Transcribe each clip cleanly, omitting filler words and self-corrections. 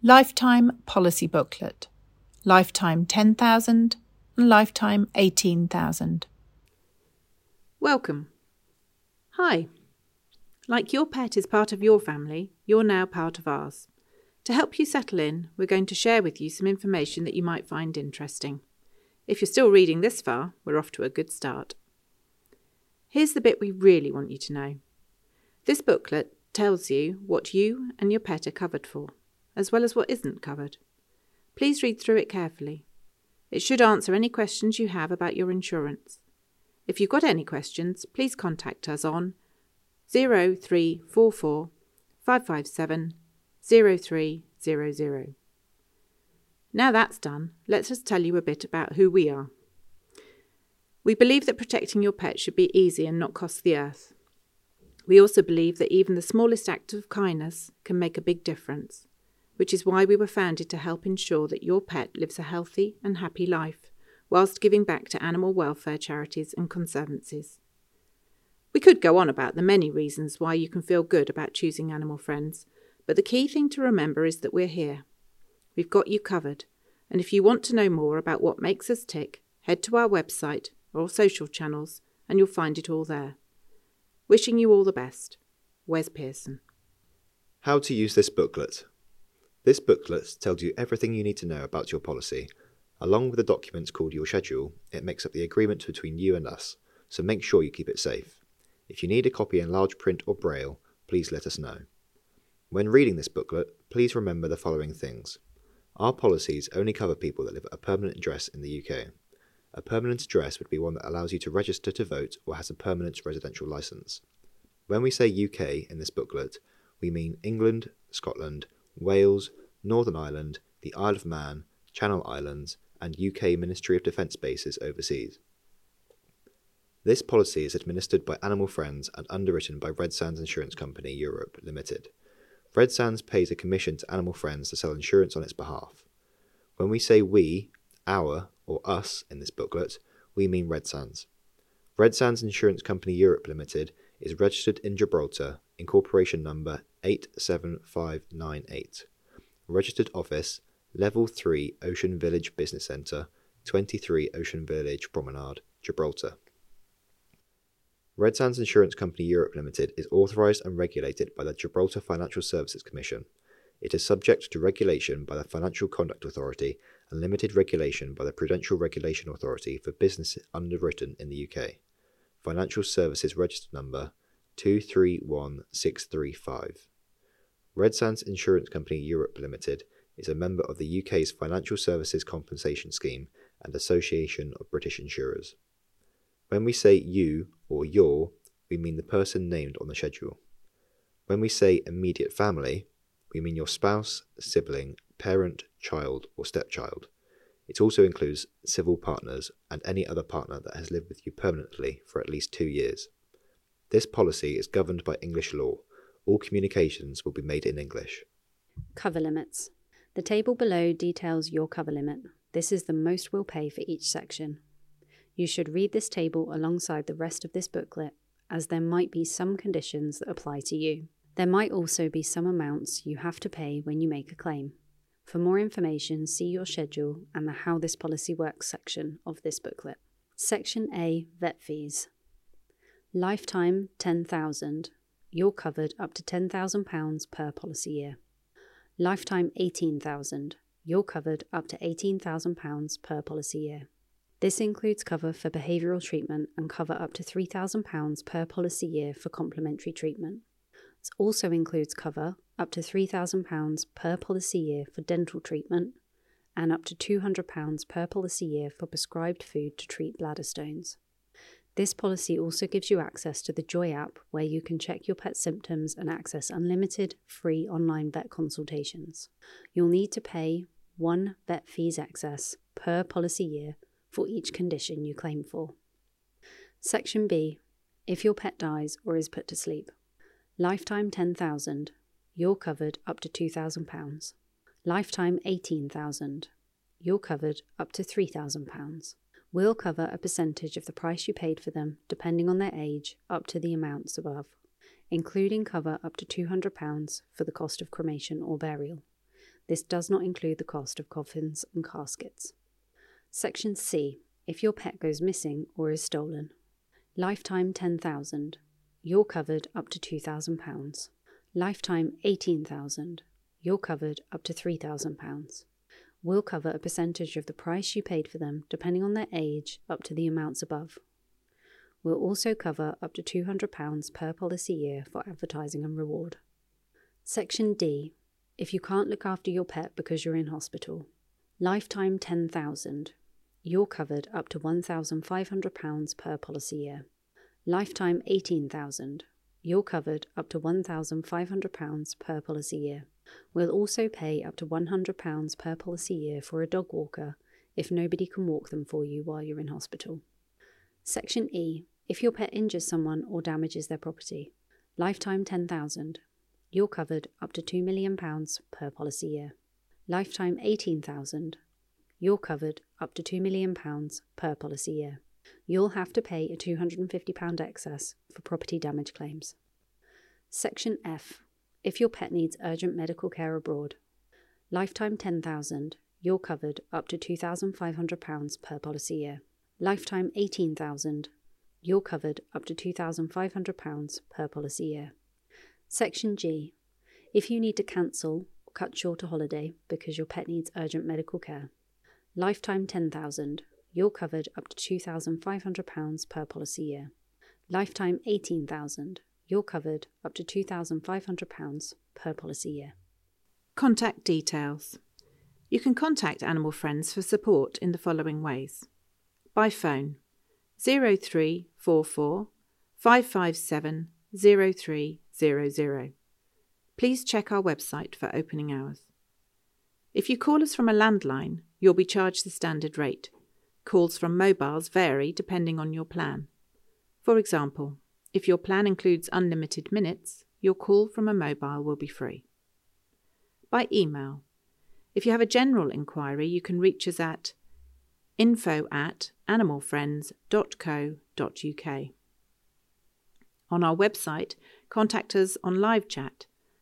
Lifetime Policy Booklet, Lifetime 10,000 and Lifetime 18,000. Welcome. Hi. Like your pet is part of your family, you're now part of ours. To help you settle in, we're going to share with you some information that you might find interesting. If you're still reading this far, we're off to a good start. Here's the bit we really want you to know. This booklet tells you what you and your pet are covered for, as well as what isn't covered. Please read through it carefully. It should answer any questions you have about your insurance. If you've got any questions, please contact us on 0344 557 0300. Now that's done, let's just tell you a bit about who we are. We believe that protecting your pet should be easy and not cost the earth. We also believe that even the smallest act of kindness can make a big difference, which is why we were founded to help ensure that your pet lives a healthy and happy life, whilst giving back to animal welfare charities and conservancies. We could go on about the many reasons why you can feel good about choosing Animal Friends, but the key thing to remember is that we're here. We've got you covered, and if you want to know more about what makes us tick, head to our website or social channels and you'll find it all there. Wishing you all the best. Wes Pearson. How to use this booklet. This booklet tells you everything you need to know about your policy. Along with the documents called your schedule, it makes up the agreement between you and us, so make sure you keep it safe. If you need a copy in large print or braille, please let us know. When reading this booklet, please remember the following things. Our policies only cover people that live at a permanent address in the UK. A permanent address would be one that allows you to register to vote or has a permanent residential licence. When we say UK in this booklet, we mean England, Scotland, Wales, Northern Ireland, the Isle of Man, Channel Islands, and UK Ministry of Defence bases overseas. This policy is administered by Animal Friends and underwritten by Red Sands Insurance Company Europe Limited. Red Sands pays a commission to Animal Friends to sell insurance on its behalf. When we say we, our, or us in this booklet, we mean Red Sands. Red Sands Insurance Company Europe Limited is registered in Gibraltar, incorporation number 87598. Registered office, Level 3 Ocean Village Business Centre, 23 Ocean Village Promenade, Gibraltar. Red Sands Insurance Company Europe Limited is authorised and regulated by the Gibraltar Financial Services Commission. It is subject to regulation by the Financial Conduct Authority and limited regulation by the Prudential Regulation Authority for business underwritten in the UK. Financial Services Register Number 231635. Red Sands Insurance Company Europe Limited is a member of the UK's Financial Services Compensation Scheme and Association of British Insurers. When we say you or your, we mean the person named on the schedule. When we say immediate family, we mean your spouse, sibling, parent, child, or stepchild. It also includes civil partners and any other partner that has lived with you permanently for at least 2 years. This policy is governed by English law. All communications will be made in English. Cover limits. The table below details your cover limit. This is the most we'll pay for each section. You should read this table alongside the rest of this booklet, as there might be some conditions that apply to you. There might also be some amounts you have to pay when you make a claim. For more information, see your schedule and the How This Policy Works section of this booklet. Section A, Vet Fees. Lifetime 10,000. You're covered up to £10,000 per policy year. Lifetime 18,000. You're covered up to £18,000 per policy year. This includes cover for behavioural treatment and cover up to £3,000 per policy year for complementary treatment. It also includes cover up to £3,000 per policy year for dental treatment and up to £200 per policy year for prescribed food to treat bladder stones. This policy also gives you access to the Joy app, where you can check your pet's symptoms and access unlimited free online vet consultations. You'll need to pay one vet fees excess per policy year for each condition you claim for. Section B. If your pet dies or is put to sleep. Lifetime 10,000. You're covered up to £2,000. Lifetime 18,000. You're covered up to £3,000. We'll cover a percentage of the price you paid for them, depending on their age, up to the amounts above, including cover up to £200 for the cost of cremation or burial. This does not include the cost of coffins and caskets. Section C. If your pet goes missing or is stolen. Lifetime $10,000. You're covered up to £2,000. Lifetime $18,000. You're covered up to £3,000. We'll cover a percentage of the price you paid for them, depending on their age, up to the amounts above. We'll also cover up to £200 per policy year for advertising and reward. Section D. If you can't look after your pet because you're in hospital. Lifetime $10,000. You're covered up to £1,500 per policy year. Lifetime $18,000. You're covered up to £1,500 per policy year. We'll also pay up to £100 per policy year for a dog walker if nobody can walk them for you while you're in hospital. Section E. If your pet injures someone or damages their property. Lifetime $10,000. You're covered up to £2 million per policy year. Lifetime $18,000. You're covered up to £2 million per policy year. You'll have to pay a £250 excess for property damage claims. Section F. If your pet needs urgent medical care abroad. Lifetime $10,000. You're covered up to £2,500 per policy year. Lifetime $18,000. You're covered up to £2,500 per policy year. Section G. If you need to cancel or cut short a holiday because your pet needs urgent medical care. Lifetime $10,000. You're covered up to £2,500 per policy year. Lifetime $18,000. You're covered up to £2,500 per policy year. Contact details. You can contact Animal Friends for support in the following ways. By phone 0344 557 0300. Please check our website for opening hours. If you call us from a landline, you'll be charged the standard rate. Calls from mobiles vary depending on your plan. For example, if your plan includes unlimited minutes, your call from a mobile will be free. By email. If you have a general inquiry, you can reach us at info@animalfriends.co.uk. On our website, contact us on live chat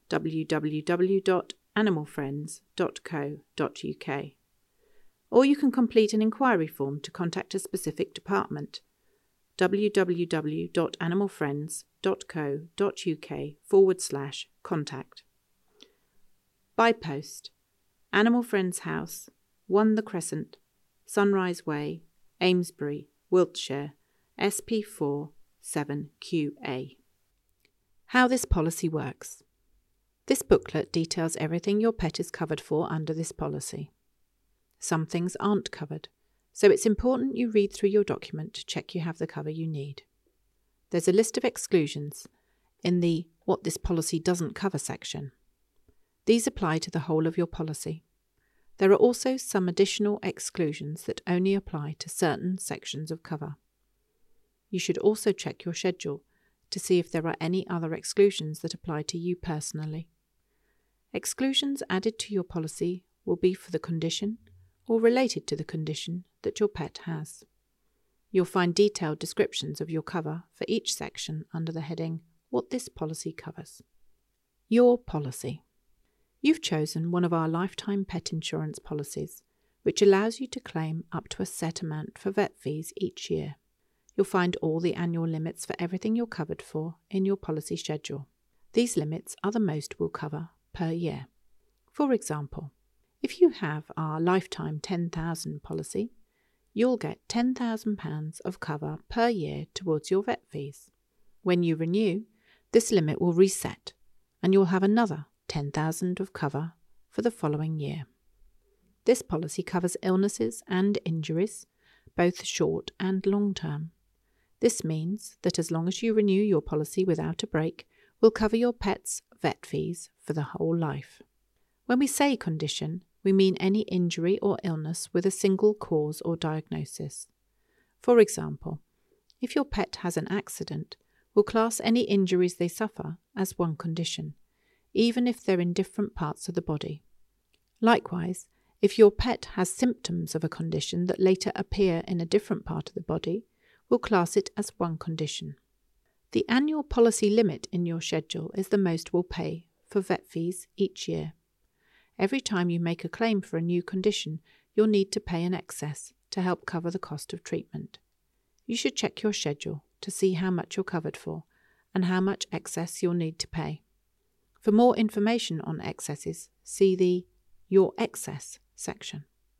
www.animalfriends.co.uk. Or you can complete an inquiry form to contact a specific department www.animalfriends.co.uk/contact. By post. Animal Friends House, 1 The Crescent, Sunrise Way, Amesbury, Wiltshire, SP4 7QA. How this policy works. This booklet details everything your pet is covered for under this policy. Some things aren't covered, so it's important you read through your document to check you have the cover you need. There's a list of exclusions in the What this policy doesn't cover section. These apply to the whole of your policy. There are also some additional exclusions that only apply to certain sections of cover. You should also check your schedule to see if there are any other exclusions that apply to you personally. Exclusions added to your policy will be for the condition or related to the condition that your pet has. You'll find detailed descriptions of your cover for each section under the heading What this policy covers. Your policy. You've chosen one of our lifetime pet insurance policies, which allows you to claim up to a set amount for vet fees each year. You'll find all the annual limits for everything you're covered for in your policy schedule. These limits are the most we'll cover per year. For example, if you have our lifetime 10,000 policy, you'll get £10,000 of cover per year towards your vet fees. When you renew, this limit will reset and you'll have another 10,000 of cover for the following year. This policy covers illnesses and injuries, both short and long term. This means that as long as you renew your policy without a break, we'll cover your pet's vet fees for the whole life. When we say condition, we mean any injury or illness with a single cause or diagnosis. For example, if your pet has an accident, we'll class any injuries they suffer as one condition, even if they're in different parts of the body. Likewise, if your pet has symptoms of a condition that later appear in a different part of the body, we'll class it as one condition. The annual policy limit in your schedule is the most we'll pay for vet fees each year. Every time you make a claim for a new condition, you'll need to pay an excess to help cover the cost of treatment. You should check your schedule to see how much you're covered for and how much excess you'll need to pay. For more information on excesses, see the Your Excess section.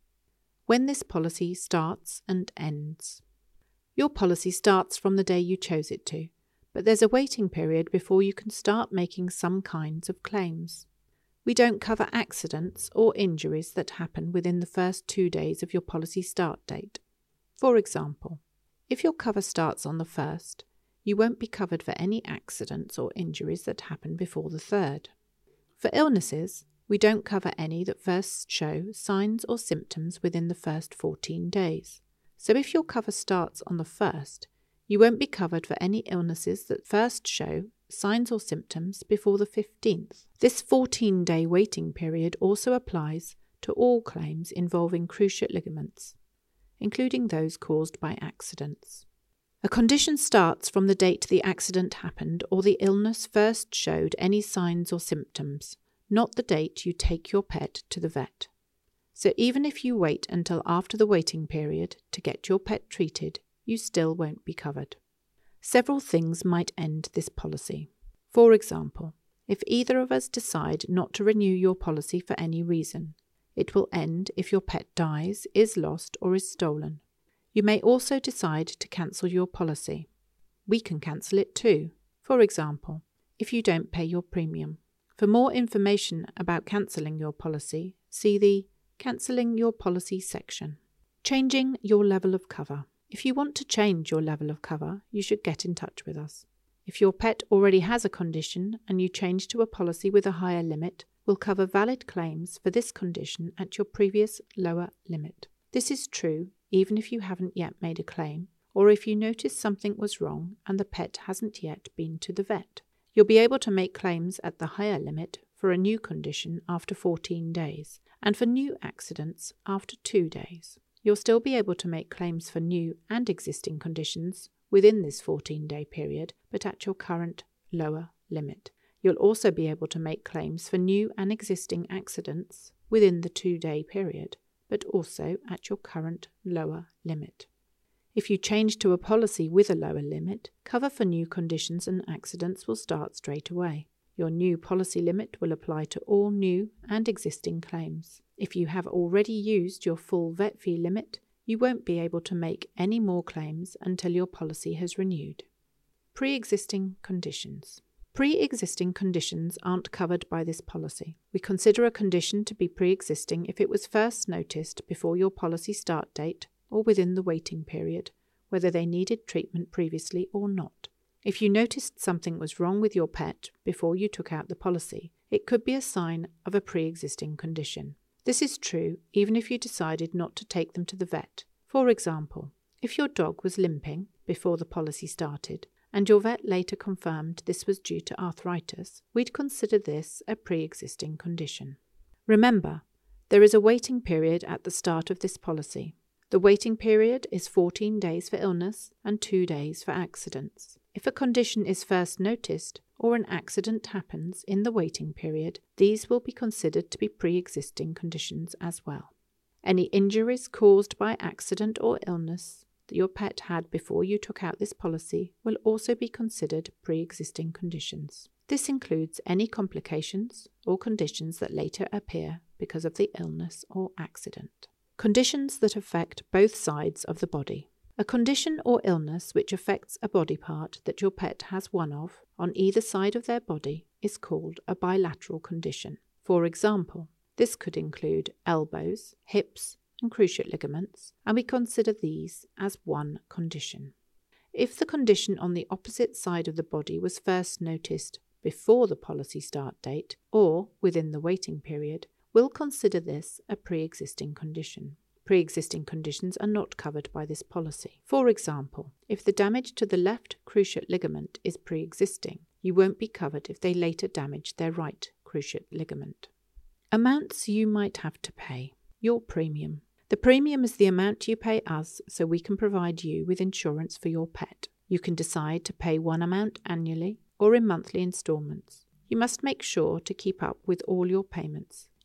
When this policy starts and ends. Your policy starts from the day you chose it to, but there's a waiting period before you can start making some kinds of claims. We don't cover accidents or injuries that happen within the first 2 days of your policy start date. For example, if your cover starts on the 1st, you won't be covered for any accidents or injuries that happen before the 3rd. For illnesses, we don't cover any that first show signs or symptoms within the first 14 days. So if your cover starts on the 1st, you won't be covered for any illnesses that first show signs or symptoms before the 15th. This 14-day waiting period also applies to all claims involving cruciate ligaments, including those caused by accidents. A condition starts from the date the accident happened or the illness first showed any signs or symptoms, not the date you take your pet to the vet. So even if you wait until after the waiting period to get your pet treated, you still won't be covered. Several things might end this policy. For example, if either of us decide not to renew your policy for any reason, it will end if your pet dies, is lost, or is stolen. You may also decide to cancel your policy. We can cancel it too. For example, if you don't pay your premium. For more information about cancelling your policy, see the Cancelling Your Policy section. Changing your level of cover. If you want to change your level of cover, you should get in touch with us. If your pet already has a condition and you change to a policy with a higher limit, we'll cover valid claims for this condition at your previous lower limit. This is true even if you haven't yet made a claim, or if you notice something was wrong and the pet hasn't yet been to the vet. You'll be able to make claims at the higher limit for a new condition after 14 days, and for new accidents after 2 days. You'll still be able to make claims for new and existing conditions within this 14-day period, but at your current lower limit. You'll also be able to make claims for new and existing accidents within the 2-day period, but also at your current lower limit. If you change to a policy with a lower limit, cover for new conditions and accidents will start straight away. Your new policy limit will apply to all new and existing claims. If you have already used your full vet fee limit, you won't be able to make any more claims until your policy has renewed. Pre-existing conditions. Pre-existing conditions aren't covered by this policy. We consider a condition to be pre-existing if it was first noticed before your policy start date or within the waiting period, whether they needed treatment previously or not. If you noticed something was wrong with your pet before you took out the policy, it could be a sign of a pre-existing condition. This is true even if you decided not to take them to the vet. For example, if your dog was limping before the policy started, and your vet later confirmed this was due to arthritis, we'd consider this a pre-existing condition. Remember, there is a waiting period at the start of this policy. The waiting period is 14 days for illness and 2 days for accidents. If a condition is first noticed or an accident happens in the waiting period, these will be considered to be pre-existing conditions as well. Any injuries caused by accident or illness that your pet had before you took out this policy will also be considered pre-existing conditions. This includes any complications or conditions that later appear because of the illness or accident. Conditions that affect both sides of the body. A condition or illness which affects a body part that your pet has one of on either side of their body is called a bilateral condition. For example, this could include elbows, hips, and cruciate ligaments, and we consider these as one condition. If the condition on the opposite side of the body was first noticed before the policy start date or within the waiting period, we'll consider this a pre-existing condition. Pre-existing conditions are not covered by this policy. For example, if the damage to the left cruciate ligament is pre-existing, you won't be covered if they later damage their right cruciate ligament. Amounts you might have to pay. Your premium. The premium is the amount you pay us so we can provide you with insurance for your pet. You can decide to pay one amount annually or in monthly instalments. You must make sure to keep up with all your payments.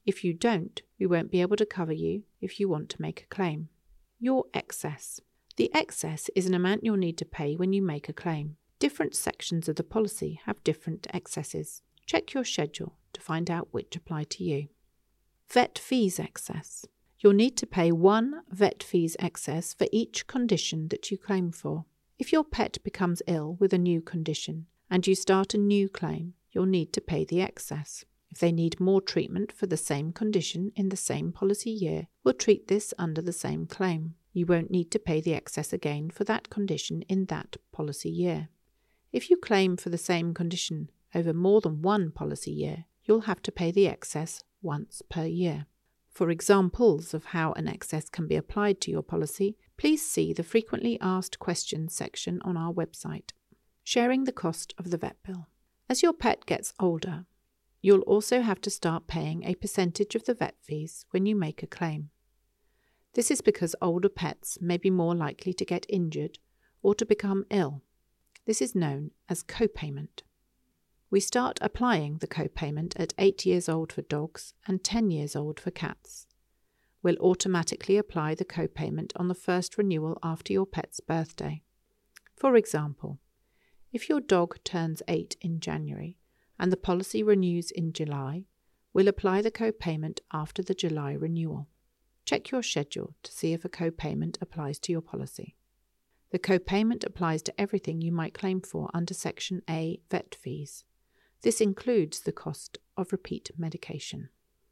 If you don't, we won't be able to cover you if you want to make a claim. Your excess. The excess is an amount you'll need to pay when you make a claim. Different sections of the policy have different excesses. Check your schedule to find out which apply to you. Vet fees excess. You'll need to pay one vet fees excess for each condition that you claim for. If your pet becomes ill with a new condition and you start a new claim, you'll need to pay the excess. If they need more treatment for the same condition in the same policy year, we'll treat this under the same claim. You won't need to pay the excess again for that condition in that policy year. If you claim for the same condition over more than one policy year, you'll have to pay the excess once per year. For examples of how an excess can be applied to your policy, please see the Frequently Asked Questions section on our website. Sharing the cost of the vet bill. As your pet gets older, you'll also have to start paying a percentage of the vet fees when you make a claim. This is because older pets may be more likely to get injured or to become ill. This is known as copayment. We start applying the copayment at 8 years old for dogs and 10 years old for cats. We'll automatically apply the copayment on the first renewal after your pet's birthday. For example, if your dog turns 8 in January and the policy renews in July, we'll apply the copayment after the July renewal. Check your schedule to see if a copayment applies to your policy. The copayment applies to everything you might claim for under Section A, vet fees. This includes the cost of repeat medication.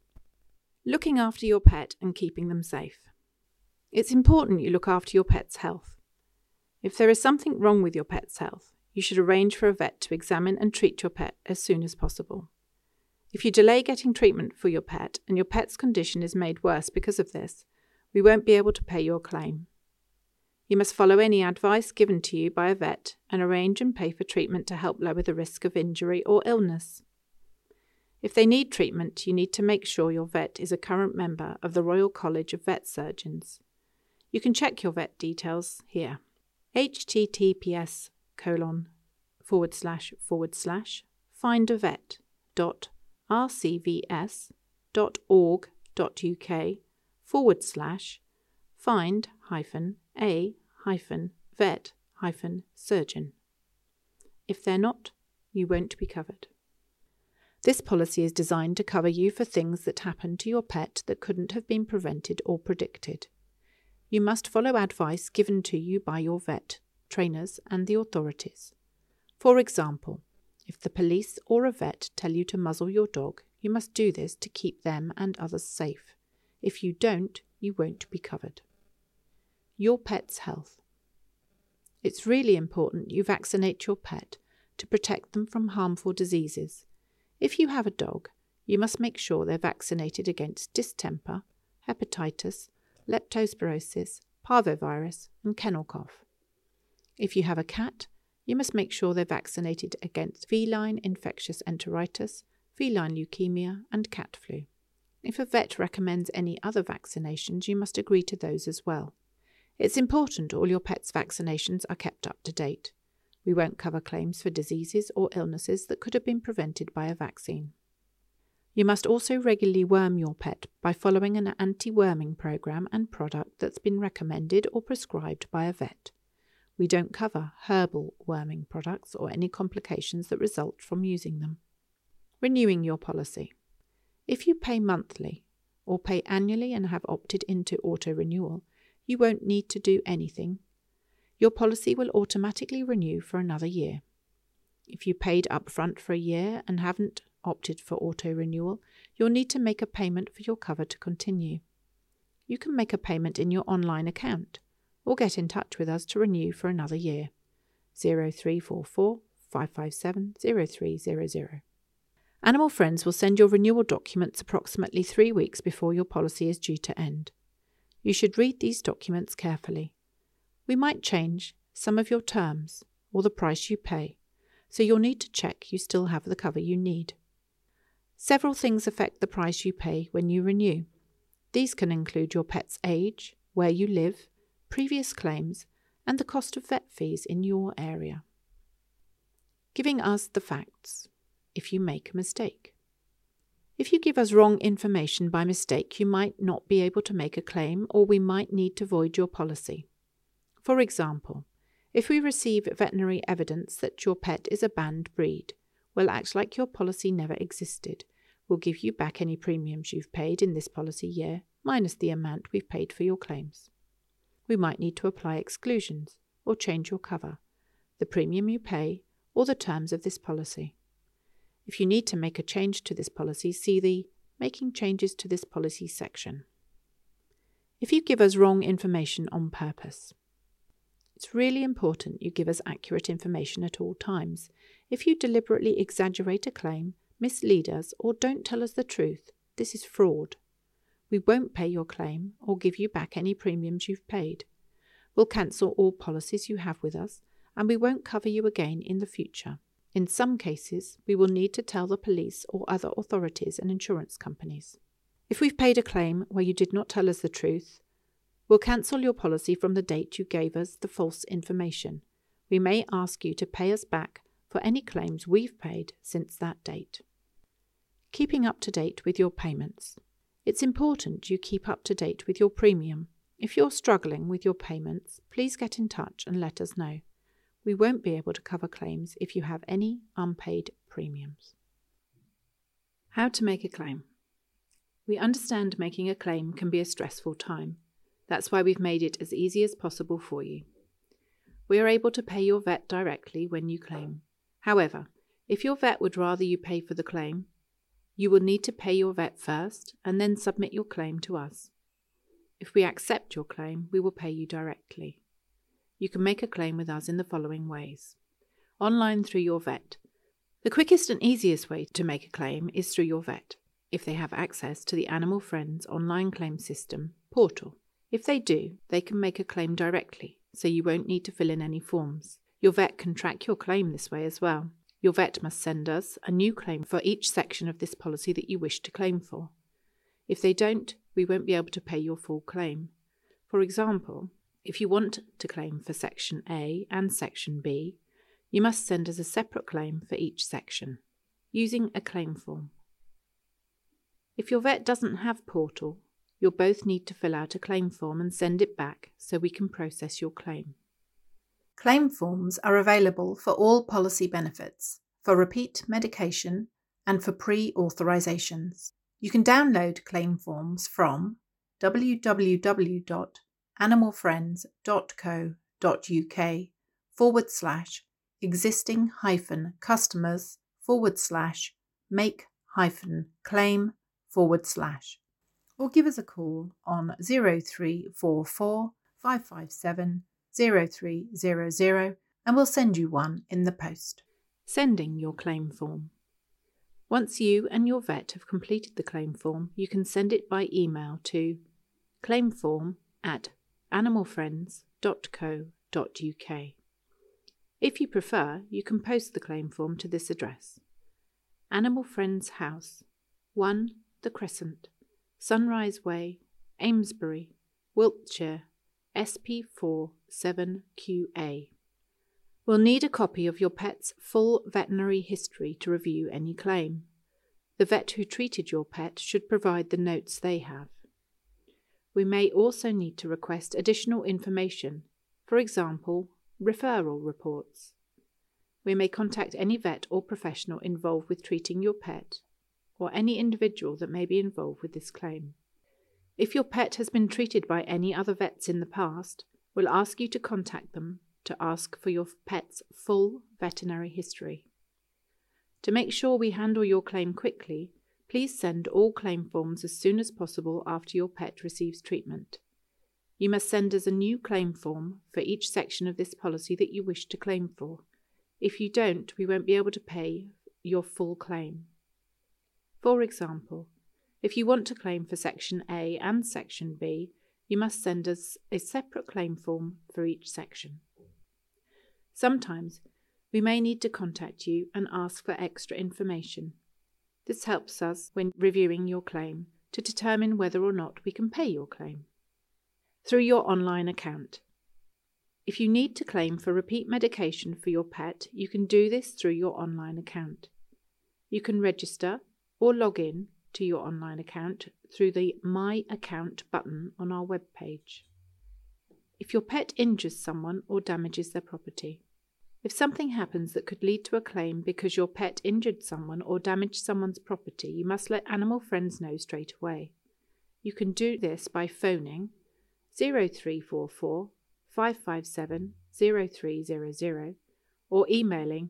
Looking after your pet and keeping them safe. It's important you look after your pet's health. If there is something wrong with your pet's health, you should arrange for a vet to examine and treat your pet as soon as possible. If you delay getting treatment for your pet and your pet's condition is made worse because of this, we won't be able to pay your claim. You must follow any advice given to you by a vet and arrange and pay for treatment to help lower the risk of injury or illness. If they need treatment, you need to make sure your vet is a current member of the Royal College of Vet Surgeons. You can check your vet details here. https://findavets.rcvs.org.uk/find-a-vet-surgeon. If they're not, you won't be covered. This policy is designed to cover you for things that happen to your pet that couldn't have been prevented or predicted. You must follow advice given to you by your vet, trainers, and the authorities. For example, if the police or a vet tell you to muzzle your dog, you must do this to keep them and others safe. If you don't, you won't be covered. Your pet's health. It's really important you vaccinate your pet to protect them from harmful diseases. If you have a dog, you must make sure they're vaccinated against distemper, hepatitis, leptospirosis, parvovirus, and kennel cough. If you have a cat, you must make sure they're vaccinated against feline infectious enteritis, feline leukemia, and cat flu. If a vet recommends any other vaccinations, you must agree to those as well. It's important all your pet's vaccinations are kept up to date. We won't cover claims for diseases or illnesses that could have been prevented by a vaccine. You must also regularly worm your pet by following an anti-worming program and product that's been recommended or prescribed by a vet. We don't cover herbal worming products or any complications that result from using them. Renewing your policy. If you pay monthly or pay annually and have opted into auto-renewal, you won't need to do anything. Your policy will automatically renew for another year. If you paid upfront for a year and haven't opted for auto-renewal, you'll need to make a payment for your cover to continue. You can make a payment in your online account or get in touch with us to renew for another year. 0344 557 0300. Animal Friends will send your renewal documents approximately 3 weeks before your policy is due to end. You should read these documents carefully. We might change some of your terms or the price you pay, so you'll need to check you still have the cover you need. Several things affect the price you pay when you renew. These can include your pet's age, where you live, previous claims, and the cost of vet fees in your area. Giving us the facts if you make a mistake. If you give us wrong information by mistake, you might not be able to make a claim, or we might need to void your policy. For example, if we receive veterinary evidence that your pet is a banned breed, we'll act like your policy never existed. We'll give you back any premiums you've paid in this policy year, minus the amount we've paid for your claims. We might need to apply exclusions or change your cover, the premium you pay, or the terms of this policy. If you need to make a change to this policy, see the Making Changes to this Policy section. If you give us wrong information on purpose, it's really important you give us accurate information at all times. If you deliberately exaggerate a claim, mislead us, or don't tell us the truth, this is fraud. We won't pay your claim or give you back any premiums you've paid. We'll cancel all policies you have with us, and we won't cover you again in the future. In some cases, we will need to tell the police or other authorities and insurance companies. If we've paid a claim where you did not tell us the truth, we'll cancel your policy from the date you gave us the false information. We may ask you to pay us back for any claims we've paid since that date. Keeping up to date with your payments. It's important you keep up to date with your premium. If you're struggling with your payments, please get in touch and let us know. We won't be able to cover claims if you have any unpaid premiums. How to make a claim. We understand making a claim can be a stressful time. That's why we've made it as easy as possible for you. We are able to pay your vet directly when you claim. However, if your vet would rather you pay for the claim, you will need to pay your vet first and then submit your claim to us. If we accept your claim, we will pay you directly. You can make a claim with us in the following ways. Online through your vet. The quickest and easiest way to make a claim is through your vet, if they have access to the Animal Friends online claim system portal. If they do, they can make a claim directly, so you won't need to fill in any forms. Your vet can track your claim this way as well. Your vet must send us a new claim for each section of this policy that you wish to claim for. If they don't, we won't be able to pay your full claim. For example, if you want to claim for Section A and Section B, you must send us a separate claim for each section, using a claim form. If your vet doesn't have portal, you'll both need to fill out a claim form and send it back so we can process your claim. Claim forms are available for all policy benefits, for repeat medication and for pre-authorizations. You can download claim forms from www.animalfriends.co.uk/existing-customers/make-claim/ or give us a call on 0344 557 0300 and we'll send you one in the post. Sending your claim form. Once you and your vet have completed the claim form, you can send it by email to claimform@animalfriends.co.uk. If you prefer, you can post the claim form to this address: Animal Friends House, 1 The Crescent, Sunrise Way, Amesbury, Wiltshire, SP4 7QA. We'll need a copy of your pet's full veterinary history to review any claim. The vet who treated your pet should provide the notes they have. We may also need to request additional information, for example, referral reports. We may contact any vet or professional involved with treating your pet, or any individual that may be involved with this claim. If your pet has been treated by any other vets in the past, we'll ask you to contact them to ask for your pet's full veterinary history. To make sure we handle your claim quickly, please send all claim forms as soon as possible after your pet receives treatment. You must send us a new claim form for each section of this policy that you wish to claim for. If you don't, we won't be able to pay your full claim. For example, if you want to claim for Section A and Section B, you must send us a separate claim form for each section. Sometimes we may need to contact you and ask for extra information. This helps us when reviewing your claim to determine whether or not we can pay your claim. Through your online account. If you need to claim for repeat medication for your pet, you can do this through your online account. You can register or log in to your online account through the My Account button on our webpage. If your pet injures someone or damages their property. If something happens that could lead to a claim because your pet injured someone or damaged someone's property, you must let Animal Friends know straight away. You can do this by phoning 0344 557 0300 or emailing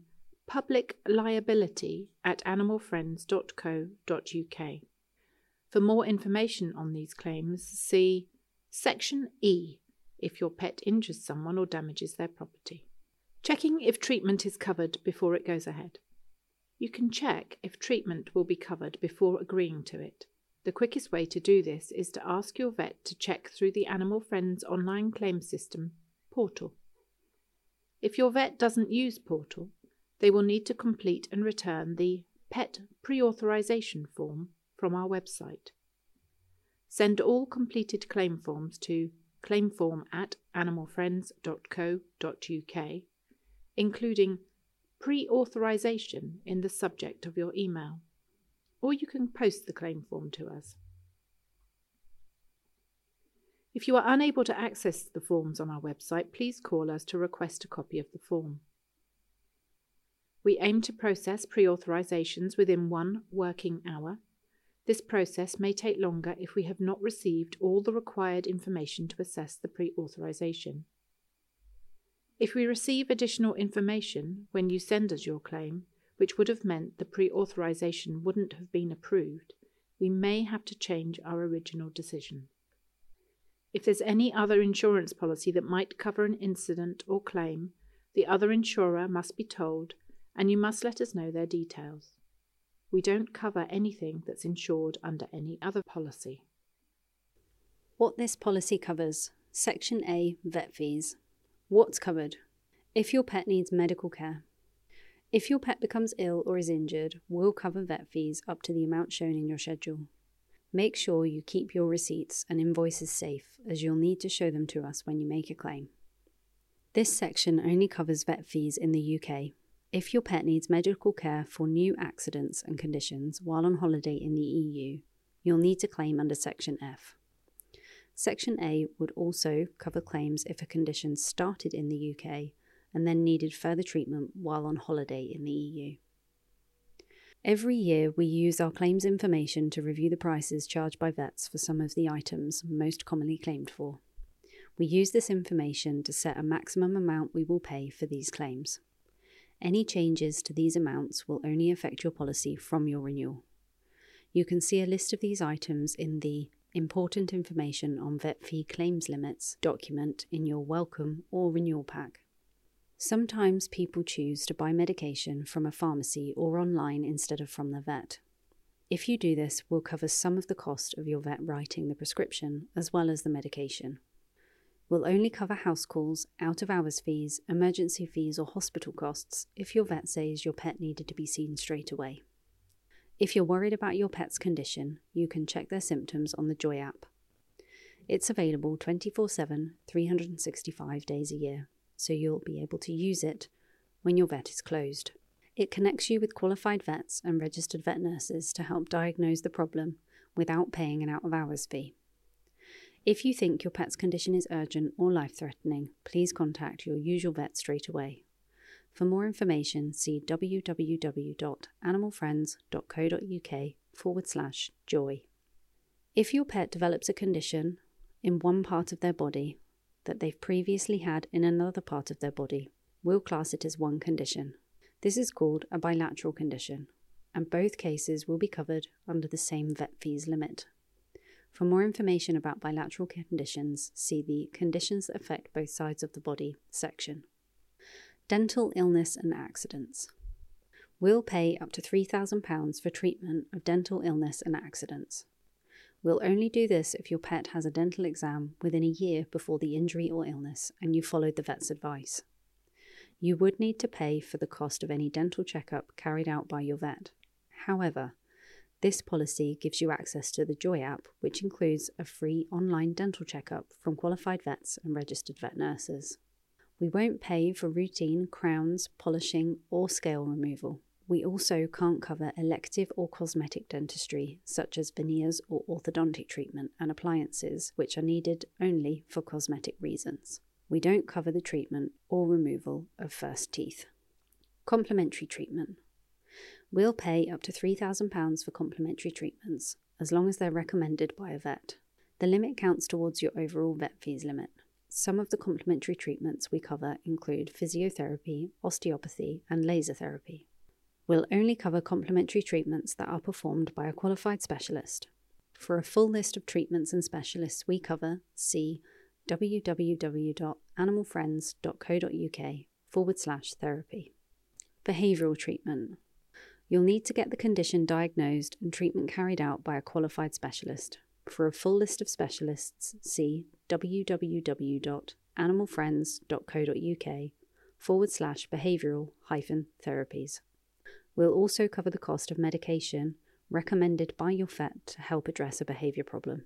publicliability@animalfriends.co.uk. For more information on these claims, see Section E if your pet injures someone or damages their property. Checking if treatment is covered before it goes ahead. You can check if treatment will be covered before agreeing to it. The quickest way to do this is to ask your vet to check through the Animal Friends online claim system, Portal. If your vet doesn't use Portal, they will need to complete and return the Pet Pre-Authorization form from our website. Send all completed claim forms to claimform@animalfriends.co.uk, including pre-authorization in the subject of your email, or you can post the claim form to us. If you are unable to access the forms on our website, please call us to request a copy of the form. We aim to process pre-authorizations within 1 working hour. This process may take longer if we have not received all the required information to assess the pre-authorization. If we receive additional information when you send us your claim, which would have meant the pre-authorization wouldn't have been approved, we may have to change our original decision. If there's any other insurance policy that might cover an incident or claim, the other insurer must be told, and you must let us know their details. We don't cover anything that's insured under any other policy. What this policy covers. Section A, vet fees. What's covered? If your pet needs medical care. If your pet becomes ill or is injured, we'll cover vet fees up to the amount shown in your schedule. Make sure you keep your receipts and invoices safe, as you'll need to show them to us when you make a claim. This section only covers vet fees in the UK. If your pet needs medical care for new accidents and conditions while on holiday in the EU, you'll need to claim under Section F. Section A would also cover claims if a condition started in the UK and then needed further treatment while on holiday in the EU. Every year we use our claims information to review the prices charged by vets for some of the items most commonly claimed for. We use this information to set a maximum amount we will pay for these claims. Any changes to these amounts will only affect your policy from your renewal. You can see a list of these items in the Important Information on Vet Fee Claims Limits document in your welcome or renewal pack. Sometimes people choose to buy medication from a pharmacy or online instead of from the vet. If you do this, we'll cover some of the cost of your vet writing the prescription as well as the medication. We'll only cover house calls, out-of-hours fees, emergency fees or hospital costs if your vet says your pet needed to be seen straight away. If you're worried about your pet's condition, you can check their symptoms on the Joy app. It's available 24/7, 365 days a year, so you'll be able to use it when your vet is closed. It connects you with qualified vets and registered vet nurses to help diagnose the problem without paying an out-of-hours fee. If you think your pet's condition is urgent or life-threatening, please contact your usual vet straight away. For more information, see www.animalfriends.co.uk/joy. If your pet develops a condition in one part of their body that they've previously had in another part of their body, we'll class it as one condition. This is called a bilateral condition, and both cases will be covered under the same vet fees limit. For more information about bilateral conditions, see the Conditions that Affect Both Sides of the Body section. Dental illness and accidents. We'll pay up to £3,000 for treatment of dental illness and accidents. We'll only do this if your pet has a dental exam within a year before the injury or illness and you followed the vet's advice. You would need to pay for the cost of any dental checkup carried out by your vet. However, this policy gives you access to the Joy app, which includes a free online dental checkup from qualified vets and registered vet nurses. We won't pay for routine crowns, polishing, or scale removal. We also can't cover elective or cosmetic dentistry, such as veneers or orthodontic treatment and appliances, which are needed only for cosmetic reasons. We don't cover the treatment or removal of first teeth. Complementary treatment. We'll pay up to £3,000 for complementary treatments, as long as they're recommended by a vet. The limit counts towards your overall vet fees limit. Some of the complementary treatments we cover include physiotherapy, osteopathy, and laser therapy. We'll only cover complementary treatments that are performed by a qualified specialist. For a full list of treatments and specialists we cover, see www.animalfriends.co.uk/therapy. Behavioural treatment. You'll need to get the condition diagnosed and treatment carried out by a qualified specialist. For a full list of specialists, see www.animalfriends.co.uk/behavioural-therapies. We'll also cover the cost of medication recommended by your vet to help address a behaviour problem.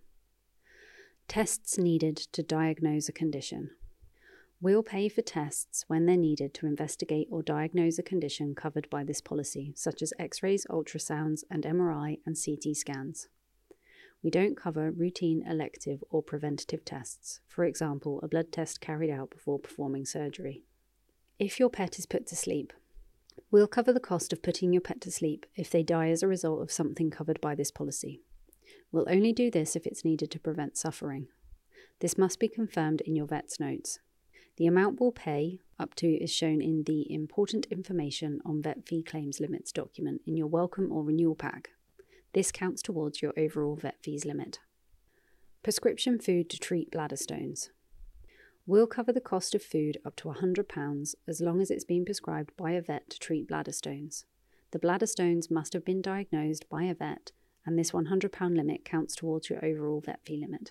Tests needed to diagnose a condition. We'll pay for tests when they're needed to investigate or diagnose a condition covered by this policy, such as X-rays, ultrasounds, and MRI and CT scans. We don't cover routine, elective, or preventative tests, for example, a blood test carried out before performing surgery. If your pet is put to sleep, we'll cover the cost of putting your pet to sleep if they die as a result of something covered by this policy. We'll only do this if it's needed to prevent suffering. This must be confirmed in your vet's notes. The amount we'll pay up to is shown in the Important Information on Vet Fee Claims Limits document in your welcome or renewal pack. This counts towards your overall vet fees limit. Prescription food to treat bladder stones. We'll cover the cost of food up to £100 as long as it's been prescribed by a vet to treat bladder stones. The bladder stones must have been diagnosed by a vet, and this £100 limit counts towards your overall vet fee limit.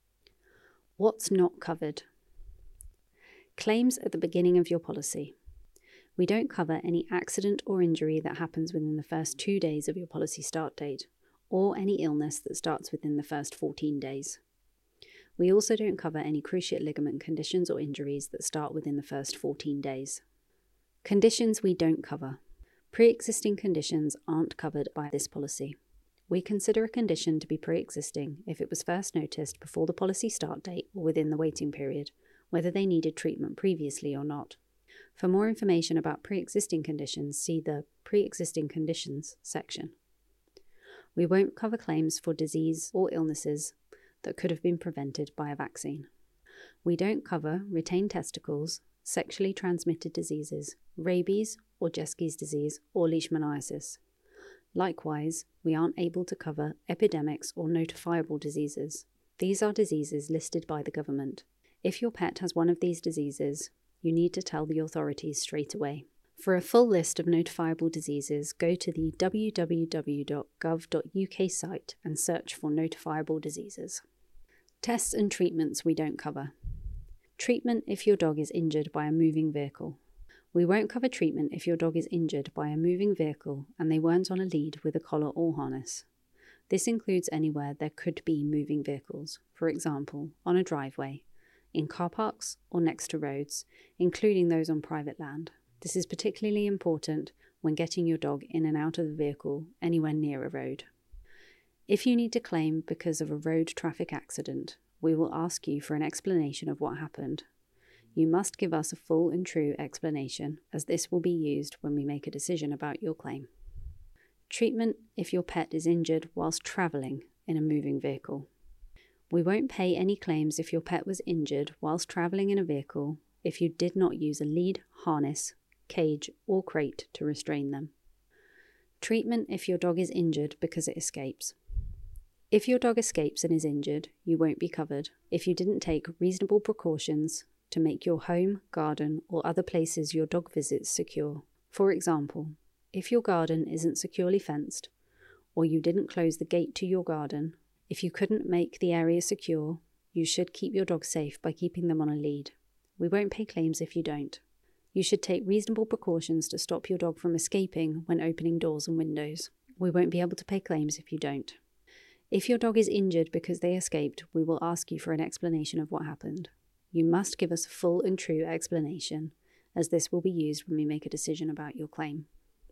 What's not covered? Claims at the beginning of your policy. We don't cover any accident or injury that happens within the first 2 days of your policy start date, or any illness that starts within the first 14 days. We also don't cover any cruciate ligament conditions or injuries that start within the first 14 days. Conditions we don't cover. Pre-existing conditions aren't covered by this policy. We consider a condition to be pre-existing if it was first noticed before the policy start date or within the waiting period, whether they needed treatment previously or not. For more information about pre-existing conditions, see the Pre-existing Conditions section. We won't cover claims for disease or illnesses that could have been prevented by a vaccine. We don't cover retained testicles, sexually transmitted diseases, rabies or Jeski's disease, or leishmaniasis. Likewise, we aren't able to cover epidemics or notifiable diseases. These are diseases listed by the government. If your pet has one of these diseases, you need to tell the authorities straight away. For a full list of notifiable diseases, go to the www.gov.uk site and search for notifiable diseases. Tests and treatments we don't cover. Treatment if your dog is injured by a moving vehicle. We won't cover treatment if your dog is injured by a moving vehicle and they weren't on a lead with a collar or harness. This includes anywhere there could be moving vehicles, for example, on a driveway, in car parks or next to roads, including those on private land. This is particularly important when getting your dog in and out of the vehicle anywhere near a road. If you need to claim because of a road traffic accident, we will ask you for an explanation of what happened. You must give us a full and true explanation, as this will be used when we make a decision about your claim. Treatment if your pet is injured whilst travelling in a moving vehicle. We won't pay any claims if your pet was injured whilst travelling in a vehicle if you did not use a lead, harness, cage or crate to restrain them. Treatment if your dog is injured because it escapes. If your dog escapes and is injured, you won't be covered if you didn't take reasonable precautions to make your home, garden or other places your dog visits secure. For example, if your garden isn't securely fenced, or you didn't close the gate to your garden, if you couldn't make the area secure, you should keep your dog safe by keeping them on a lead. We won't pay claims if you don't. You should take reasonable precautions to stop your dog from escaping when opening doors and windows. We won't be able to pay claims if you don't. If your dog is injured because they escaped, we will ask you for an explanation of what happened. You must give us a full and true explanation, as this will be used when we make a decision about your claim.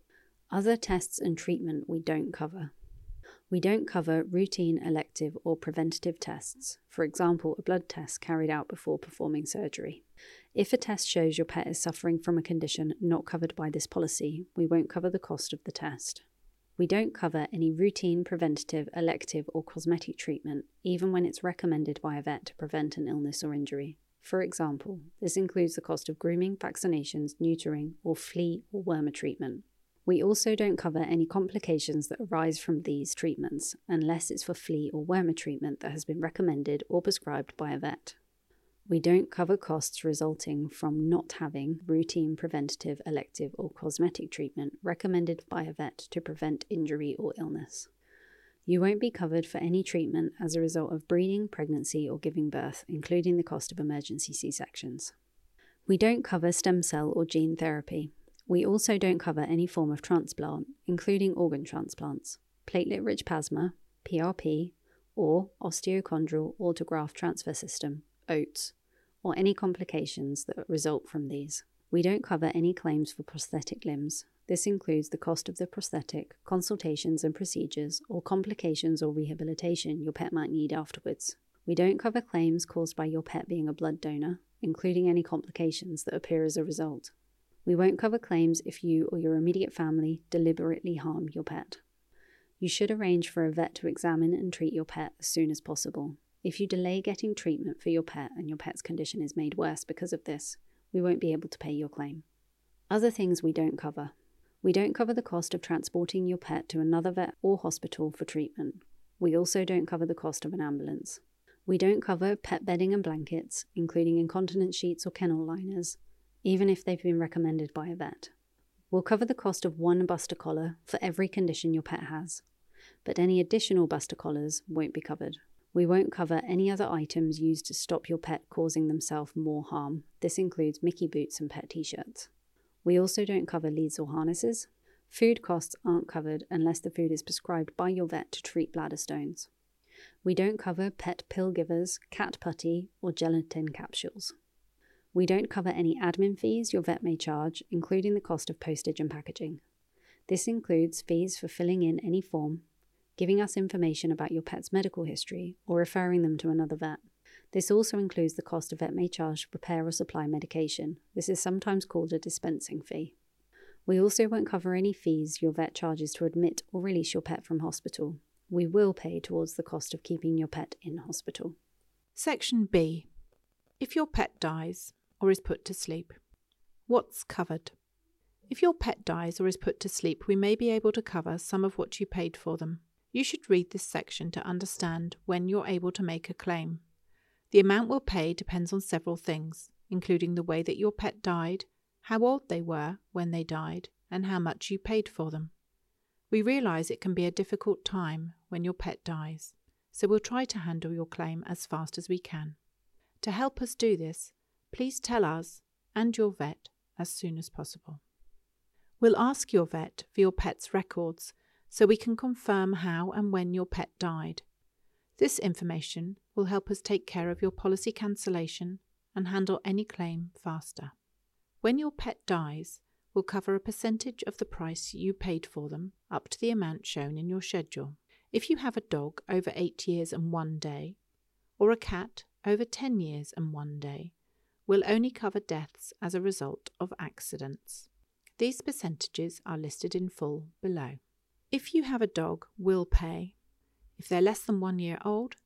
Other tests and treatment we don't cover. We don't cover routine, elective, or preventative tests, for example, a blood test carried out before performing surgery. If a test shows your pet is suffering from a condition not covered by this policy, we won't cover the cost of the test. We don't cover any routine, preventative, elective, or cosmetic treatment, even when it's recommended by a vet to prevent an illness or injury. For example, this includes the cost of grooming, vaccinations, neutering, or flea or wormer treatment. We also don't cover any complications that arise from these treatments, unless it's for flea or wormer treatment that has been recommended or prescribed by a vet. We don't cover costs resulting from not having routine, preventative, elective, or cosmetic treatment recommended by a vet to prevent injury or illness. You won't be covered for any treatment as a result of breeding, pregnancy, or giving birth, including the cost of emergency C-sections. We don't cover stem cell or gene therapy. We also don't cover any form of transplant, including organ transplants, platelet-rich plasma, PRP, or osteochondral autograft transfer system, OATS, or any complications that result from these. We don't cover any claims for prosthetic limbs. This includes the cost of the prosthetic, consultations and procedures, or complications or rehabilitation your pet might need afterwards. We don't cover claims caused by your pet being a blood donor, including any complications that appear as a result. We won't cover claims if you or your immediate family deliberately harm your pet. You should arrange for a vet to examine and treat your pet as soon as possible. If you delay getting treatment for your pet and your pet's condition is made worse because of this, we won't be able to pay your claim. Other things we don't cover. We don't cover the cost of transporting your pet to another vet or hospital for treatment. We also don't cover the cost of an ambulance. We don't cover pet bedding and blankets, including incontinence sheets or kennel liners, even if they've been recommended by a vet. We'll cover the cost of one buster collar for every condition your pet has, but any additional buster collars won't be covered. We won't cover any other items used to stop your pet causing themselves more harm. This includes Mickey boots and pet t-shirts. We also don't cover leads or harnesses. Food costs aren't covered unless the food is prescribed by your vet to treat bladder stones. We don't cover pet pill givers, cat putty, or gelatin capsules. We don't cover any admin fees your vet may charge, including the cost of postage and packaging. This includes fees for filling in any form, giving us information about your pet's medical history, or referring them to another vet. This also includes the cost a vet may charge to prepare or supply medication. This is sometimes called a dispensing fee. We also won't cover any fees your vet charges to admit or release your pet from hospital. We will pay towards the cost of keeping your pet in hospital. Section B. If your pet dies or is put to sleep. What's covered? If your pet dies or is put to sleep, we may be able to cover some of what you paid for them. You should read this section to understand when you're able to make a claim. The amount we'll pay depends on several things, including the way that your pet died, how old they were when they died, and how much you paid for them. We realise it can be a difficult time when your pet dies, so we'll try to handle your claim as fast as we can. To help us do this, please tell us and your vet as soon as possible. We'll ask your vet for your pet's records so we can confirm how and when your pet died. This information will help us take care of your policy cancellation and handle any claim faster. When your pet dies, we'll cover a percentage of the price you paid for them up to the amount shown in your schedule. If you have a dog over 8 years and 1 day, or a cat over 10 years and 1 day, we'll only cover deaths as a result of accidents. These percentages are listed in full below. If you have a dog, we'll pay. If they're less than 1 year old,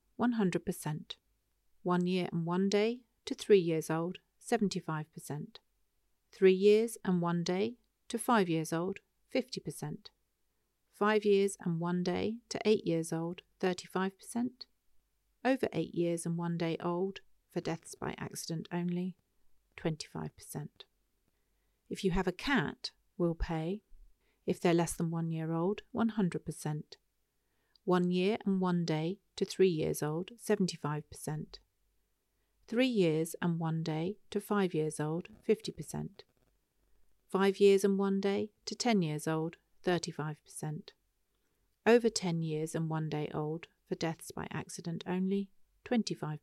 100%. 1 year and 1 day to 3 years old, 75%. 3 years and 1 day to 5 years old, 50%. 5 years and 1 day to 8 years old, 35%. Over 8 years and 1 day old, for deaths by accident only, 25%. If you have a cat, we'll pay. If they're less than 1 year old, 100%. 1 year and 1 day to 3 years old, 75%. 3 years and 1 day to 5 years old, 50%. 5 years and 1 day to 10 years old, 35%. Over 10 years and 1 day old, for deaths by accident only, 25%.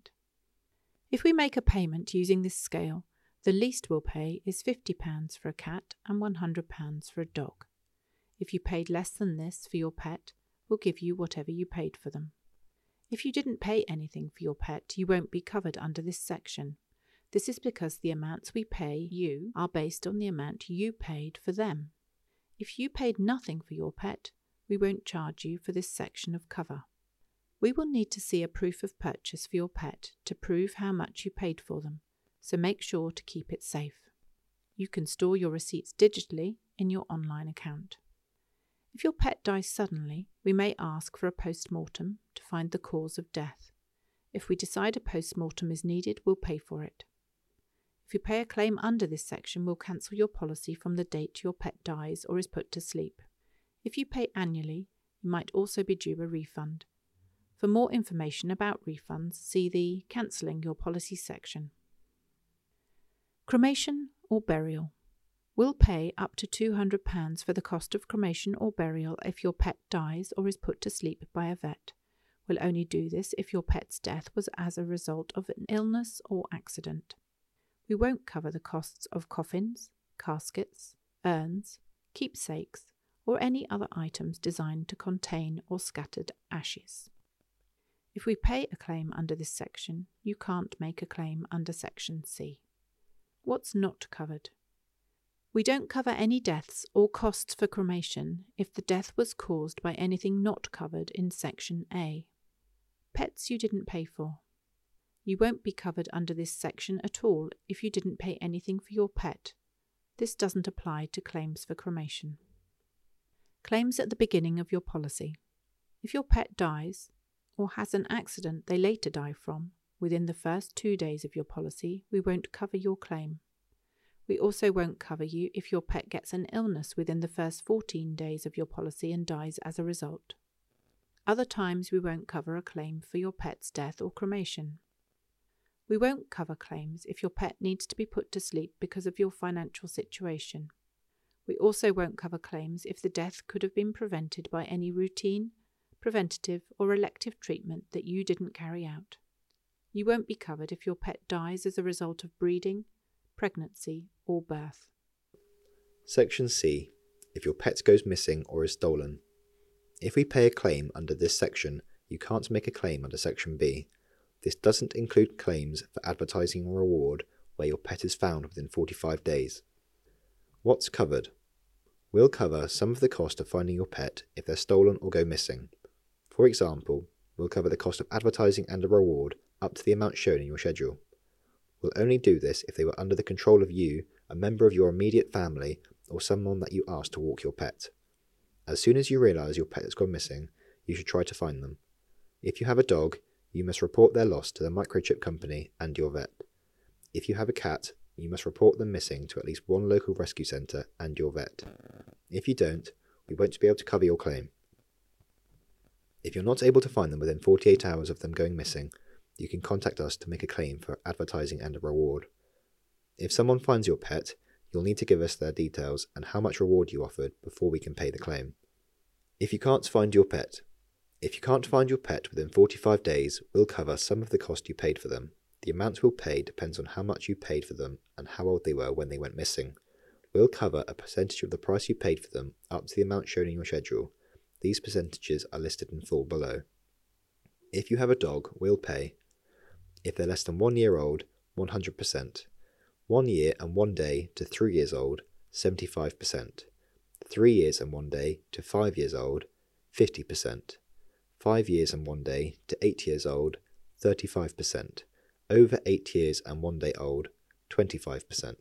If we make a payment using this scale, the least we'll pay is £50 for a cat and £100 for a dog. If you paid less than this for your pet, we'll give you whatever you paid for them. If you didn't pay anything for your pet, you won't be covered under this section. This is because the amounts we pay you are based on the amount you paid for them. If you paid nothing for your pet, we won't charge you for this section of cover. We will need to see a proof of purchase for your pet to prove how much you paid for them, so make sure to keep it safe. You can store your receipts digitally in your online account. If your pet dies suddenly, we may ask for a post-mortem to find the cause of death. If we decide a post-mortem is needed, we'll pay for it. If you pay a claim under this section, we'll cancel your policy from the date your pet dies or is put to sleep. If you pay annually, you might also be due a refund. For more information about refunds, see the Cancelling Your Policy section. Cremation or burial. We'll pay up to £200 for the cost of cremation or burial if your pet dies or is put to sleep by a vet. We'll only do this if your pet's death was as a result of an illness or accident. We won't cover the costs of coffins, caskets, urns, keepsakes, or any other items designed to contain or scattered ashes. If we pay a claim under this section, you can't make a claim under Section C. What's not covered? We don't cover any deaths or costs for cremation if the death was caused by anything not covered in Section A. Pets you didn't pay for. You won't be covered under this section at all if you didn't pay anything for your pet. This doesn't apply to claims for cremation. Claims at the beginning of your policy. If your pet dies or has an accident they later die from within the first 2 days of your policy, we won't cover your claim. We also won't cover you if your pet gets an illness within the first 14 days of your policy and dies as a result. Other times we won't cover a claim for your pet's death or cremation. We won't cover claims if your pet needs to be put to sleep because of your financial situation. We also won't cover claims if the death could have been prevented by any routine, preventative, or elective treatment that you didn't carry out. You won't be covered if your pet dies as a result of breeding, pregnancy, or birth. Section C. If your pet goes missing or is stolen. If we pay a claim under this section, you can't make a claim under Section B. This doesn't include claims for advertising or reward where your pet is found within 45 days. What's covered? We'll cover some of the cost of finding your pet if they're stolen or go missing. For example, we'll cover the cost of advertising and a reward up to the amount shown in your schedule. We'll only do this if they were under the control of you, a member of your immediate family, or someone that you asked to walk your pet. As soon as you realise your pet has gone missing, you should try to find them. If you have a dog, you must report their loss to the microchip company and your vet. If you have a cat, you must report them missing to at least one local rescue centre and your vet. If you don't, we won't be able to cover your claim. If you're not able to find them within 48 hours of them going missing, you can contact us to make a claim for advertising and a reward. If someone finds your pet, you'll need to give us their details and how much reward you offered before we can pay the claim. If you can't find your pet within 45 days, we'll cover some of the cost you paid for them. The amount we'll pay depends on how much you paid for them and how old they were when they went missing. We'll cover a percentage of the price you paid for them up to the amount shown in your schedule. These percentages are listed in full below. If you have a dog, we'll pay, if they're less than 1 year old, 100%, 1 year and 1 day to 3 years old, 75%, 3 years and 1 day to 5 years old, 50%, 5 years and 1 day to 8 years old, 35%, over 8 years and 1 day old, 25%.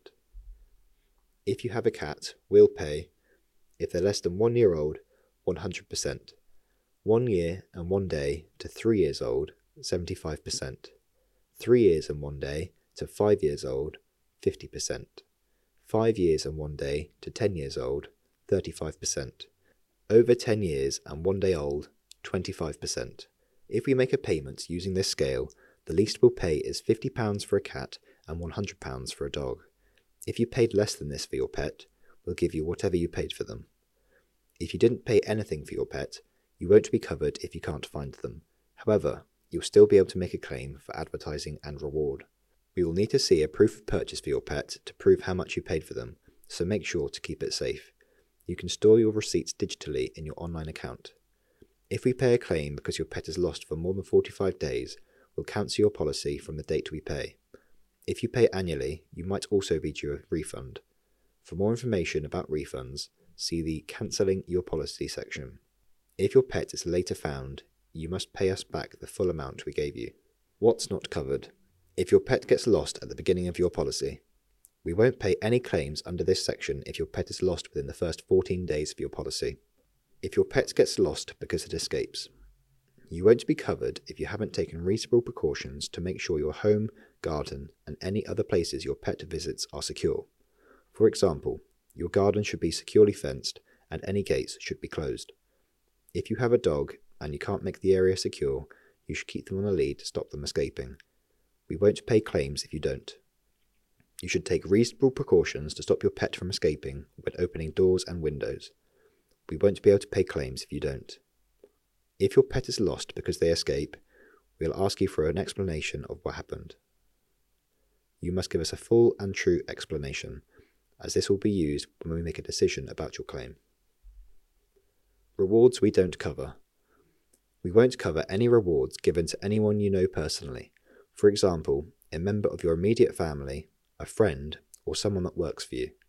If you have a cat, we'll pay, if they're less than 1 year old, 100%, 1 year and 1 day to 3 years old, 75%, 3 years and 1 day to 5 years old, 50%, 5 years and 1 day to 10 years old, 35%, over 10 years and 1 day old, 25%. If we make a payment using this scale, the least we'll pay is £50 for a cat and £100 for a dog. If you paid less than this for your pet, we'll give you whatever you paid for them. If you didn't pay anything for your pet, you won't be covered if you can't find them. However, you'll still be able to make a claim for advertising and reward. We will need to see a proof of purchase for your pet to prove how much you paid for them, so make sure to keep it safe. You can store your receipts digitally in your online account. If we pay a claim because your pet is lost for more than 45 days, we'll cancel your policy from the date we pay. If you pay annually, you might also be due a refund. For more information about refunds, see the Cancelling Your Policy section. If your pet is later found, you must pay us back the full amount we gave you. What's not covered? If your pet gets lost at the beginning of your policy, we won't pay any claims under this section if your pet is lost within the first 14 days of your policy. If your pet gets lost because it escapes, you won't be covered if you haven't taken reasonable precautions to make sure your home, garden, and any other places your pet visits are secure. For example, your garden should be securely fenced and any gates should be closed. If you have a dog and you can't make the area secure, you should keep them on a lead to stop them escaping. We won't pay claims if you don't. You should take reasonable precautions to stop your pet from escaping when opening doors and windows. We won't be able to pay claims if you don't. If your pet is lost because they escape, we'll ask you for an explanation of what happened. You must give us a full and true explanation, as this will be used when we make a decision about your claim. Rewards we don't cover. We won't cover any rewards given to anyone you know personally. For example, a member of your immediate family, a friend, or someone that works for you.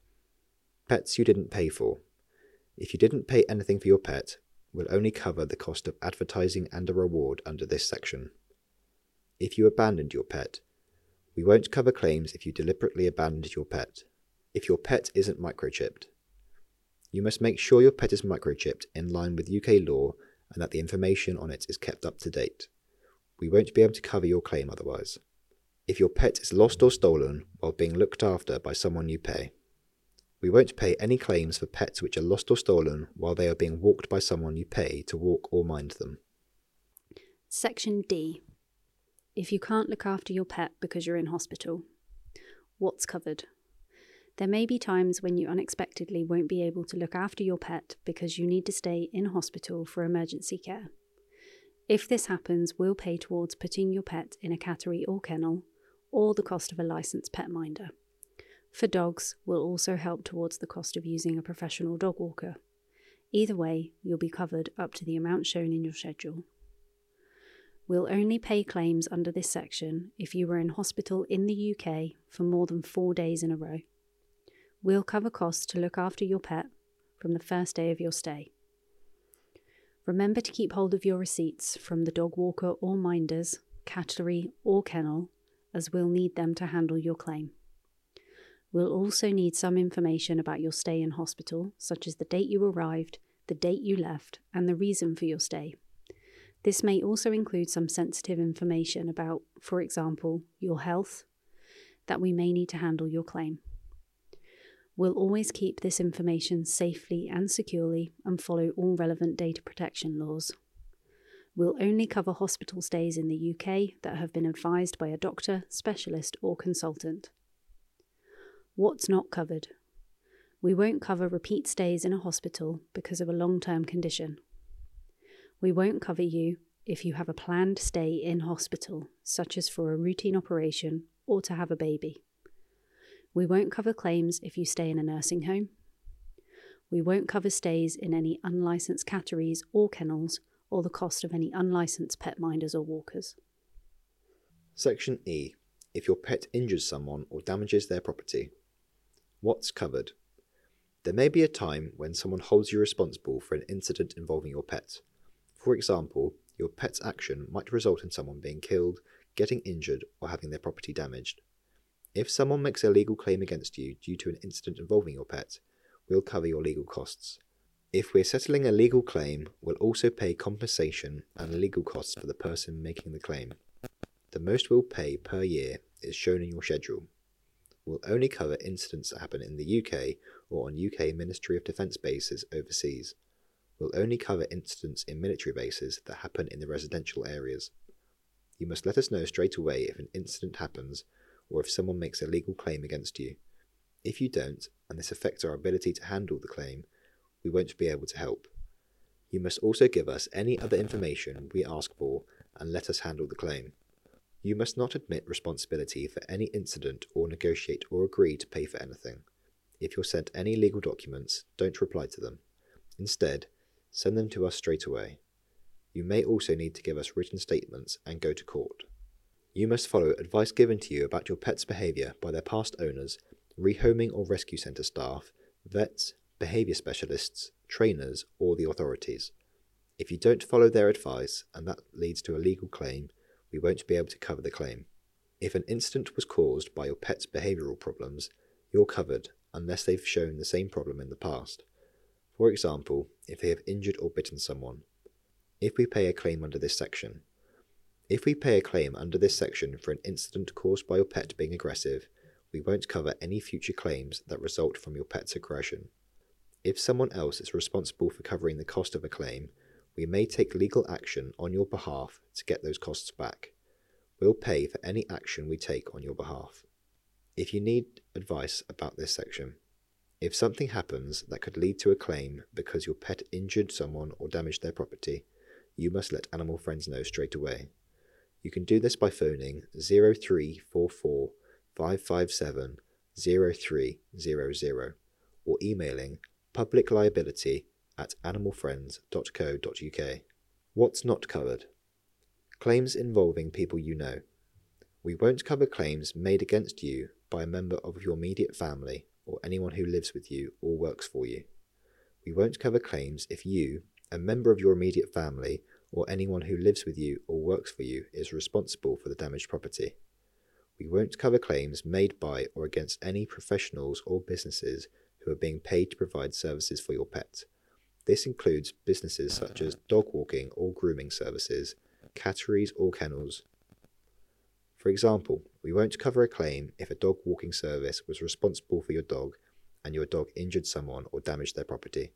Pets you didn't pay for. If you didn't pay anything for your pet, we'll only cover the cost of advertising and a reward under this section. If you abandoned your pet, we won't cover claims if you deliberately abandoned your pet. If your pet isn't microchipped, you must make sure your pet is microchipped in line with UK law and that the information on it is kept up to date. We won't be able to cover your claim otherwise. If your pet is lost or stolen while being looked after by someone you pay, we won't pay any claims for pets which are lost or stolen while they are being walked by someone you pay to walk or mind them. Section D. If you can't look after your pet because you're in hospital, what's covered? There may be times when you unexpectedly won't be able to look after your pet because you need to stay in hospital for emergency care. If this happens, we'll pay towards putting your pet in a cattery or kennel, or the cost of a licensed pet minder. For dogs, we'll also help towards the cost of using a professional dog walker. Either way, you'll be covered up to the amount shown in your schedule. We'll only pay claims under this section if you were in hospital in the UK for more than 4 days in a row. We'll cover costs to look after your pet from the first day of your stay. Remember to keep hold of your receipts from the dog walker or minders, cattery or kennel, as we'll need them to handle your claim. We'll also need some information about your stay in hospital, such as the date you arrived, the date you left, and the reason for your stay. This may also include some sensitive information about, for example, your health, that we may need to handle your claim. We'll always keep this information safely and securely and follow all relevant data protection laws. We'll only cover hospital stays in the UK that have been advised by a doctor, specialist, or consultant. What's not covered? We won't cover repeat stays in a hospital because of a long-term condition. We won't cover you if you have a planned stay in hospital, such as for a routine operation or to have a baby. We won't cover claims if you stay in a nursing home. We won't cover stays in any unlicensed catteries or kennels or the cost of any unlicensed pet minders or walkers. Section E. If your pet injures someone or damages their property. What's covered? There may be a time when someone holds you responsible for an incident involving your pet. For example, your pet's action might result in someone being killed, getting injured, or having their property damaged. If someone makes a legal claim against you due to an incident involving your pet, we'll cover your legal costs. If we're settling a legal claim, we'll also pay compensation and legal costs for the person making the claim. The most we'll pay per year is shown in your schedule. We'll only cover incidents that happen in the UK or on UK Ministry of Defence bases overseas. We'll only cover incidents in military bases that happen in the residential areas. You must let us know straight away if an incident happens or if someone makes a legal claim against you. If you don't, and this affects our ability to handle the claim, we won't be able to help. You must also give us any other information we ask for and let us handle the claim. You must not admit responsibility for any incident or negotiate or agree to pay for anything. If you're sent any legal documents, don't reply to them. Instead, send them to us straight away. You may also need to give us written statements and go to court. You must follow advice given to you about your pet's behaviour by their past owners, rehoming or rescue centre staff, vets, behaviour specialists, trainers, or the authorities. If you don't follow their advice and that leads to a legal claim, we won't be able to cover the claim. If an incident was caused by your pet's behavioural problems, you're covered unless they've shown the same problem in the past. For example, if they have injured or bitten someone. If we pay a claim under this section. If we pay a claim under this section for an incident caused by your pet being aggressive, we won't cover any future claims that result from your pet's aggression. If someone else is responsible for covering the cost of a claim, we may take legal action on your behalf to get those costs back. We'll pay for any action we take on your behalf. If you need advice about this section, if something happens that could lead to a claim because your pet injured someone or damaged their property, you must let Animal Friends know straight away. You can do this by phoning 0344 557 0300 or emailing publicliability@animalfriends.co.uk. What's not covered? Claims involving people you know. We won't cover claims made against you by a member of your immediate family or anyone who lives with you or works for you. We won't cover claims if you, a member of your immediate family, or anyone who lives with you or works for you is responsible for the damaged property. We won't cover claims made by or against any professionals or businesses who are being paid to provide services for your pet. This includes businesses such as dog walking or grooming services, catteries or kennels. For example, we won't cover a claim if a dog walking service was responsible for your dog and your dog injured someone or damaged their property.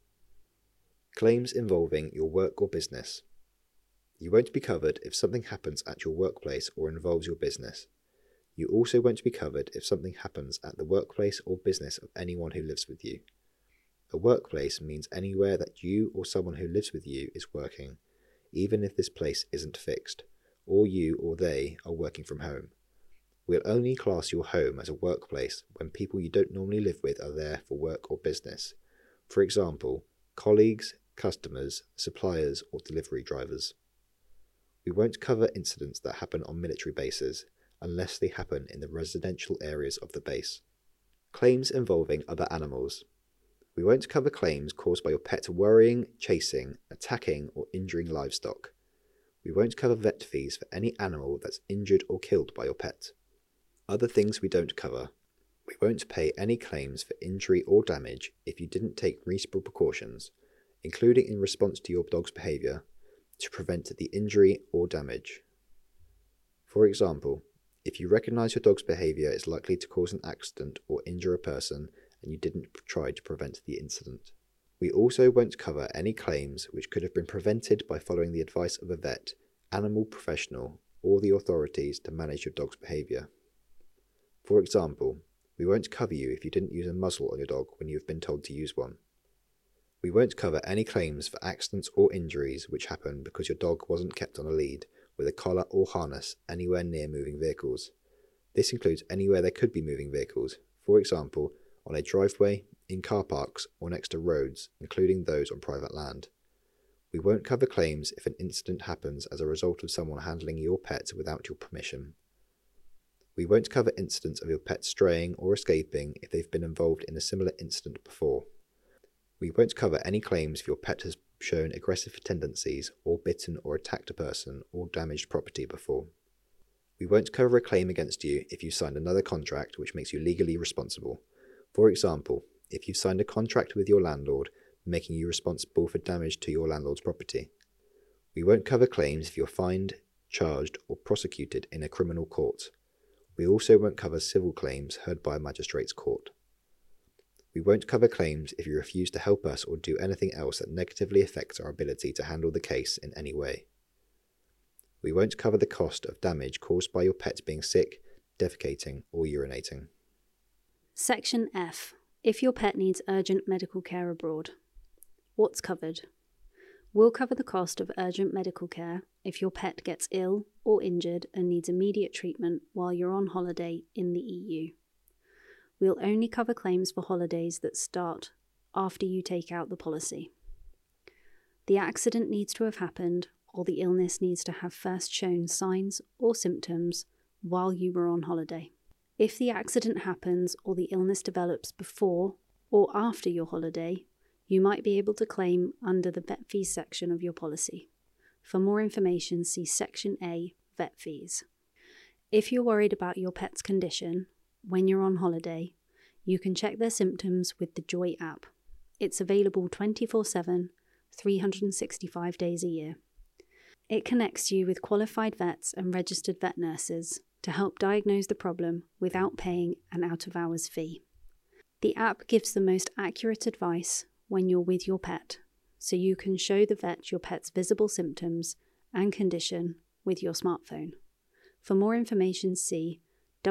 Claims involving your work or business. You won't be covered if something happens at your workplace or involves your business. You also won't be covered if something happens at the workplace or business of anyone who lives with you. A workplace means anywhere that you or someone who lives with you is working, even if this place isn't fixed, or you or they are working from home. We'll only class your home as a workplace when people you don't normally live with are there for work or business. For example, colleagues, customers, suppliers, or delivery drivers. We won't cover incidents that happen on military bases, unless they happen in the residential areas of the base. Claims involving other animals. We won't cover claims caused by your pet worrying, chasing, attacking, or injuring livestock. We won't cover vet fees for any animal that's injured or killed by your pet. Other things we don't cover. We won't pay any claims for injury or damage if you didn't take reasonable precautions, including in response to your dog's behaviour, to prevent the injury or damage. For example, if you recognise your dog's behaviour is likely to cause an accident or injure a person and you didn't try to prevent the incident. We also won't cover any claims which could have been prevented by following the advice of a vet, animal professional, or the authorities to manage your dog's behaviour. For example, we won't cover you if you didn't use a muzzle on your dog when you have been told to use one. We won't cover any claims for accidents or injuries which happen because your dog wasn't kept on a lead with a collar or harness anywhere near moving vehicles. This includes anywhere there could be moving vehicles, for example, on a driveway, in car parks, or next to roads, including those on private land. We won't cover claims if an incident happens as a result of someone handling your pet without your permission. We won't cover incidents of your pet straying or escaping if they've been involved in a similar incident before. We won't cover any claims if your pet has shown aggressive tendencies or bitten or attacked a person or damaged property before. We won't cover a claim against you if you signed another contract which makes you legally responsible. For example, if you've signed a contract with your landlord making you responsible for damage to your landlord's property. We won't cover claims if you're fined, charged, or prosecuted in a criminal court. We also won't cover civil claims heard by a magistrate's court. We won't cover claims if you refuse to help us or do anything else that negatively affects our ability to handle the case in any way. We won't cover the cost of damage caused by your pet being sick, defecating, or urinating. Section F. If your pet needs urgent medical care abroad. What's covered? We'll cover the cost of urgent medical care if your pet gets ill or injured and needs immediate treatment while you're on holiday in the EU. We'll only cover claims for holidays that start after you take out the policy. The accident needs to have happened, or the illness needs to have first shown signs or symptoms while you were on holiday. If the accident happens or the illness develops before or after your holiday, you might be able to claim under the vet fees section of your policy. For more information, see Section A, Vet Fees. If you're worried about your pet's condition when you're on holiday, you can check their symptoms with the Joy app. It's available 24/7, 365 days a year. It connects you with qualified vets and registered vet nurses to help diagnose the problem without paying an out-of-hours fee. The app gives the most accurate advice when you're with your pet, so you can show the vet your pet's visible symptoms and condition with your smartphone. For more information, see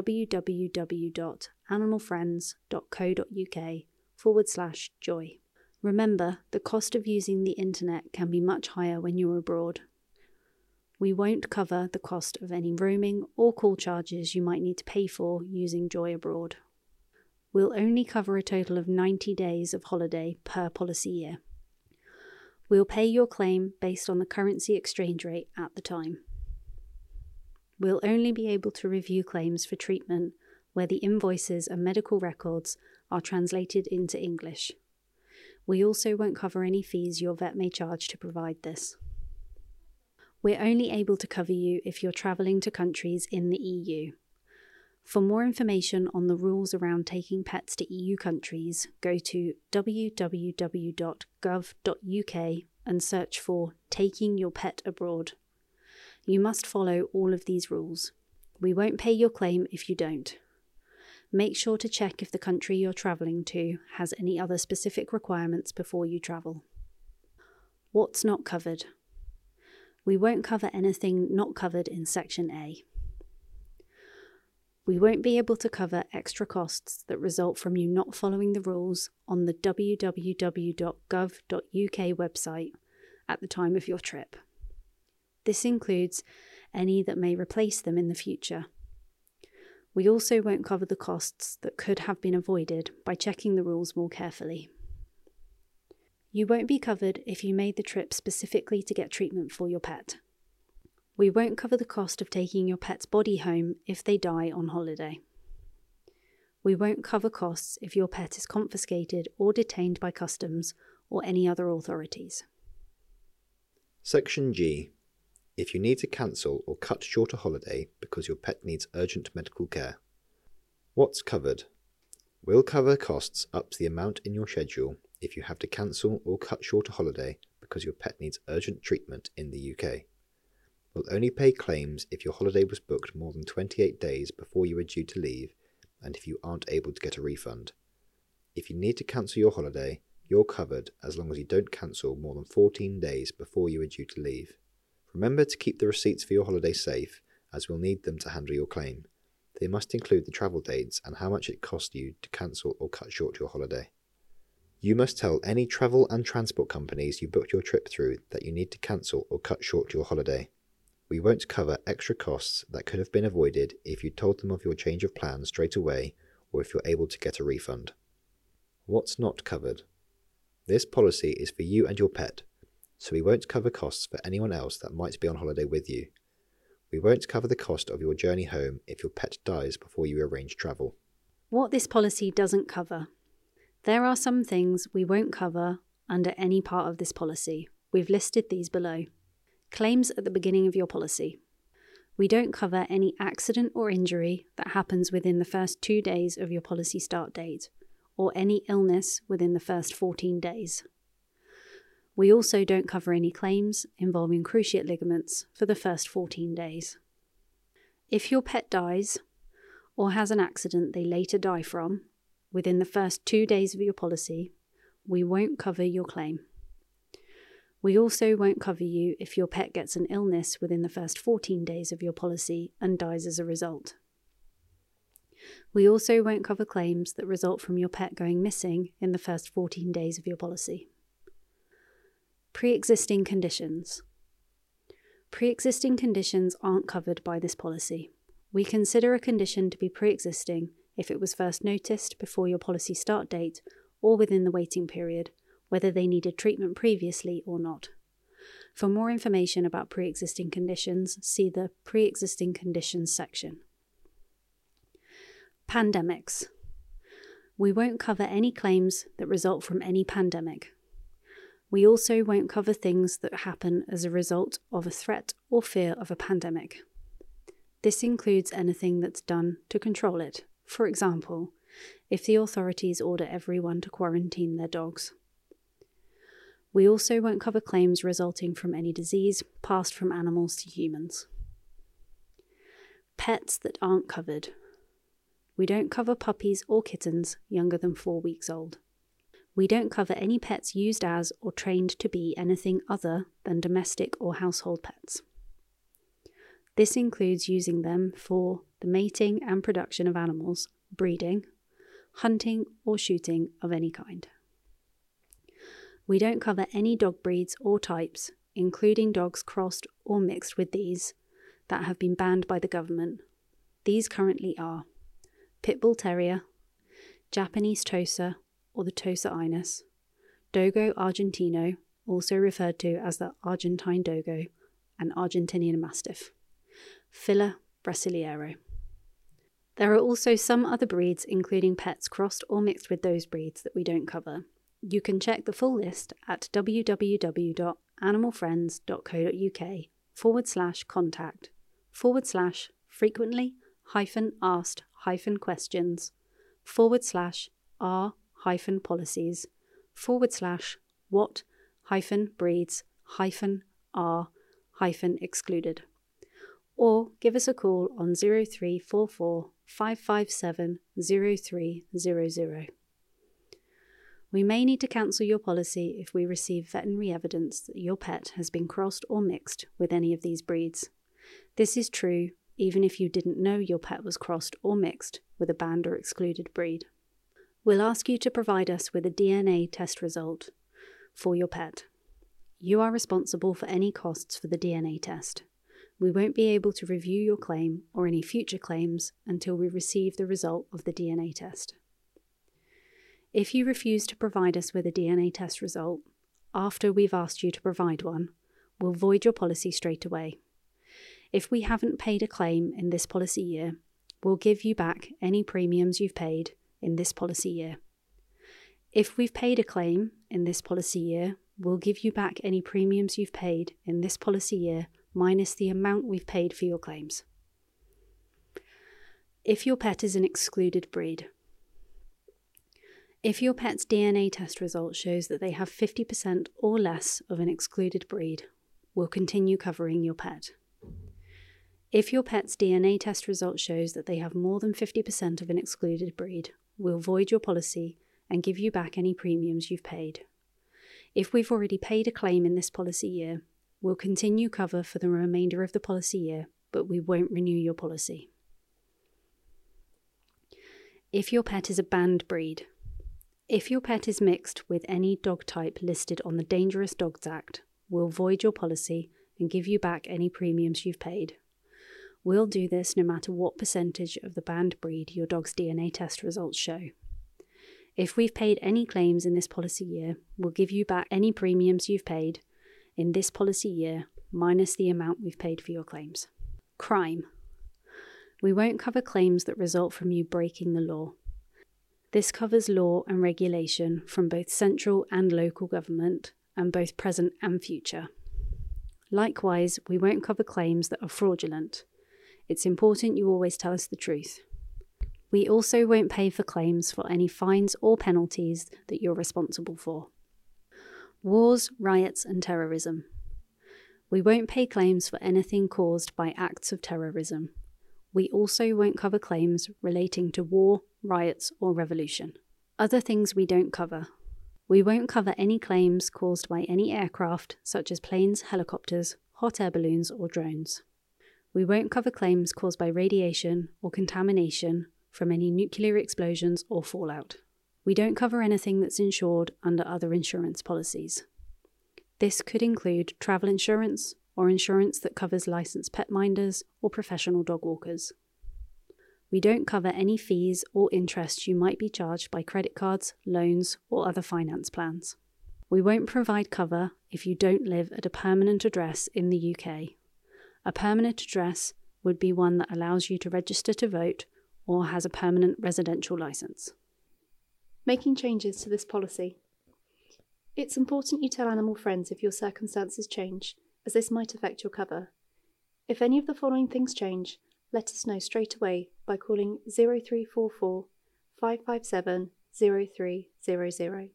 www.animalfriends.co.uk/joy. Remember, the cost of using the internet can be much higher when you're abroad. We won't cover the cost of any roaming or call charges you might need to pay for using Joy abroad. We'll only cover a total of 90 days of holiday per policy year. We'll pay your claim based on the currency exchange rate at the time. We'll only be able to review claims for treatment where the invoices and medical records are translated into English. We also won't cover any fees your vet may charge to provide this. We're only able to cover you if you're travelling to countries in the EU. For more information on the rules around taking pets to EU countries, go to www.gov.uk and search for Taking Your Pet Abroad. You must follow all of these rules. We won't pay your claim if you don't. Make sure to check if the country you're travelling to has any other specific requirements before you travel. What's not covered? We won't cover anything not covered in Section A. We won't be able to cover extra costs that result from you not following the rules on the www.gov.uk website at the time of your trip. This includes any that may replace them in the future. We also won't cover the costs that could have been avoided by checking the rules more carefully. You won't be covered if you made the trip specifically to get treatment for your pet. We won't cover the cost of taking your pet's body home if they die on holiday. We won't cover costs if your pet is confiscated or detained by customs or any other authorities. Section G. If you need to cancel or cut short a holiday because your pet needs urgent medical care. What's covered? We'll cover costs up to the amount in your schedule if you have to cancel or cut short a holiday because your pet needs urgent treatment in the UK. We'll only pay claims if your holiday was booked more than 28 days before you were due to leave and if you aren't able to get a refund. If you need to cancel your holiday, you're covered as long as you don't cancel more than 14 days before you are due to leave. Remember to keep the receipts for your holiday safe, as we'll need them to handle your claim. They must include the travel dates and how much it cost you to cancel or cut short your holiday. You must tell any travel and transport companies you booked your trip through that you need to cancel or cut short your holiday. We won't cover extra costs that could have been avoided if you told them of your change of plans straight away or if you're able to get a refund. What's not covered? This policy is for you and your pet, so we won't cover costs for anyone else that might be on holiday with you. We won't cover the cost of your journey home if your pet dies before you arrange travel. What this policy doesn't cover. There are some things we won't cover under any part of this policy. We've listed these below. Claims at the beginning of your policy. We don't cover any accident or injury that happens within the first 2 days of your policy start date, or any illness within the first 14 days. We also don't cover any claims involving cruciate ligaments for the first 14 days. If your pet dies, or has an accident they later die from, within the first 2 days of your policy, we won't cover your claim. We also won't cover you if your pet gets an illness within the first 14 days of your policy and dies as a result. We also won't cover claims that result from your pet going missing in the first 14 days of your policy. Pre-existing conditions. Pre-existing conditions aren't covered by this policy. We consider a condition to be pre-existing if it was first noticed before your policy start date or within the waiting period, whether they needed treatment previously or not. For more information about pre-existing conditions, see the Pre-existing Conditions section. Pandemics. We won't cover any claims that result from any pandemic. We also won't cover things that happen as a result of a threat or fear of a pandemic. This includes anything that's done to control it. For example, if the authorities order everyone to quarantine their dogs. We also won't cover claims resulting from any disease passed from animals to humans. Pets that aren't covered. We don't cover puppies or kittens younger than 4 weeks old. We don't cover any pets used as or trained to be anything other than domestic or household pets. This includes using them for the mating and production of animals, breeding, hunting or shooting of any kind. We don't cover any dog breeds or types, including dogs crossed or mixed with these, that have been banned by the government. These currently are Pit Bull Terrier, Japanese Tosa or the Tosa Ines, Dogo Argentino, also referred to as the Argentine Dogo, and Argentinian Mastiff, Fila Brasileiro. There are also some other breeds, including pets crossed or mixed with those breeds, that we don't cover. You can check the full list at www.animalfriends.co.uk/frequently-asked-questions/r-breeds-r-excluded. Or give us a call on 0344 557 0300. We may need to cancel your policy if we receive veterinary evidence that your pet has been crossed or mixed with any of these breeds. This is true even if you didn't know your pet was crossed or mixed with a banned or excluded breed. We'll ask you to provide us with a DNA test result for your pet. You are responsible for any costs for the DNA test. We won't be able to review your claim or any future claims until we receive the result of the DNA test. If you refuse to provide us with a DNA test result after we've asked you to provide one, we'll void your policy straight away. If we haven't paid a claim in this policy year, we'll give you back any premiums you've paid in this policy year. If we've paid a claim in this policy year, we'll give you back any premiums you've paid in this policy year minus the amount we've paid for your claims. If your pet is an excluded breed. If your pet's DNA test result shows that they have 50% or less of an excluded breed, we'll continue covering your pet. If your pet's DNA test result shows that they have more than 50% of an excluded breed, we'll void your policy and give you back any premiums you've paid. If we've already paid a claim in this policy year, we'll continue cover for the remainder of the policy year, but we won't renew your policy. If your pet is a banned breed. If your pet is mixed with any dog type listed on the Dangerous Dogs Act, we'll void your policy and give you back any premiums you've paid. We'll do this no matter what percentage of the banned breed your dog's DNA test results show. If we've paid any claims in this policy year, we'll give you back any premiums you've paid in this policy year minus the amount we've paid for your claims. Crime. We won't cover claims that result from you breaking the law. This covers law and regulation from both central and local government, and both present and future. Likewise, we won't cover claims that are fraudulent. It's important you always tell us the truth. We also won't pay for claims for any fines or penalties that you're responsible for. Wars, riots, and terrorism. We won't pay claims for anything caused by acts of terrorism. We also won't cover claims relating to war, riots, or revolution. Other things we don't cover. We won't cover any claims caused by any aircraft, such as planes, helicopters, hot air balloons, or drones. We won't cover claims caused by radiation or contamination from any nuclear explosions or fallout. We don't cover anything that's insured under other insurance policies. This could include travel insurance or insurance that covers licensed pet minders or professional dog walkers. We don't cover any fees or interest you might be charged by credit cards, loans, or other finance plans. We won't provide cover if you don't live at a permanent address in the UK. A permanent address would be one that allows you to register to vote or has a permanent residential licence. Making changes to this policy. It's important you tell animal friends if your circumstances change, as this might affect your cover. If any of the following things change, let us know straight away by calling 0344 557 0300.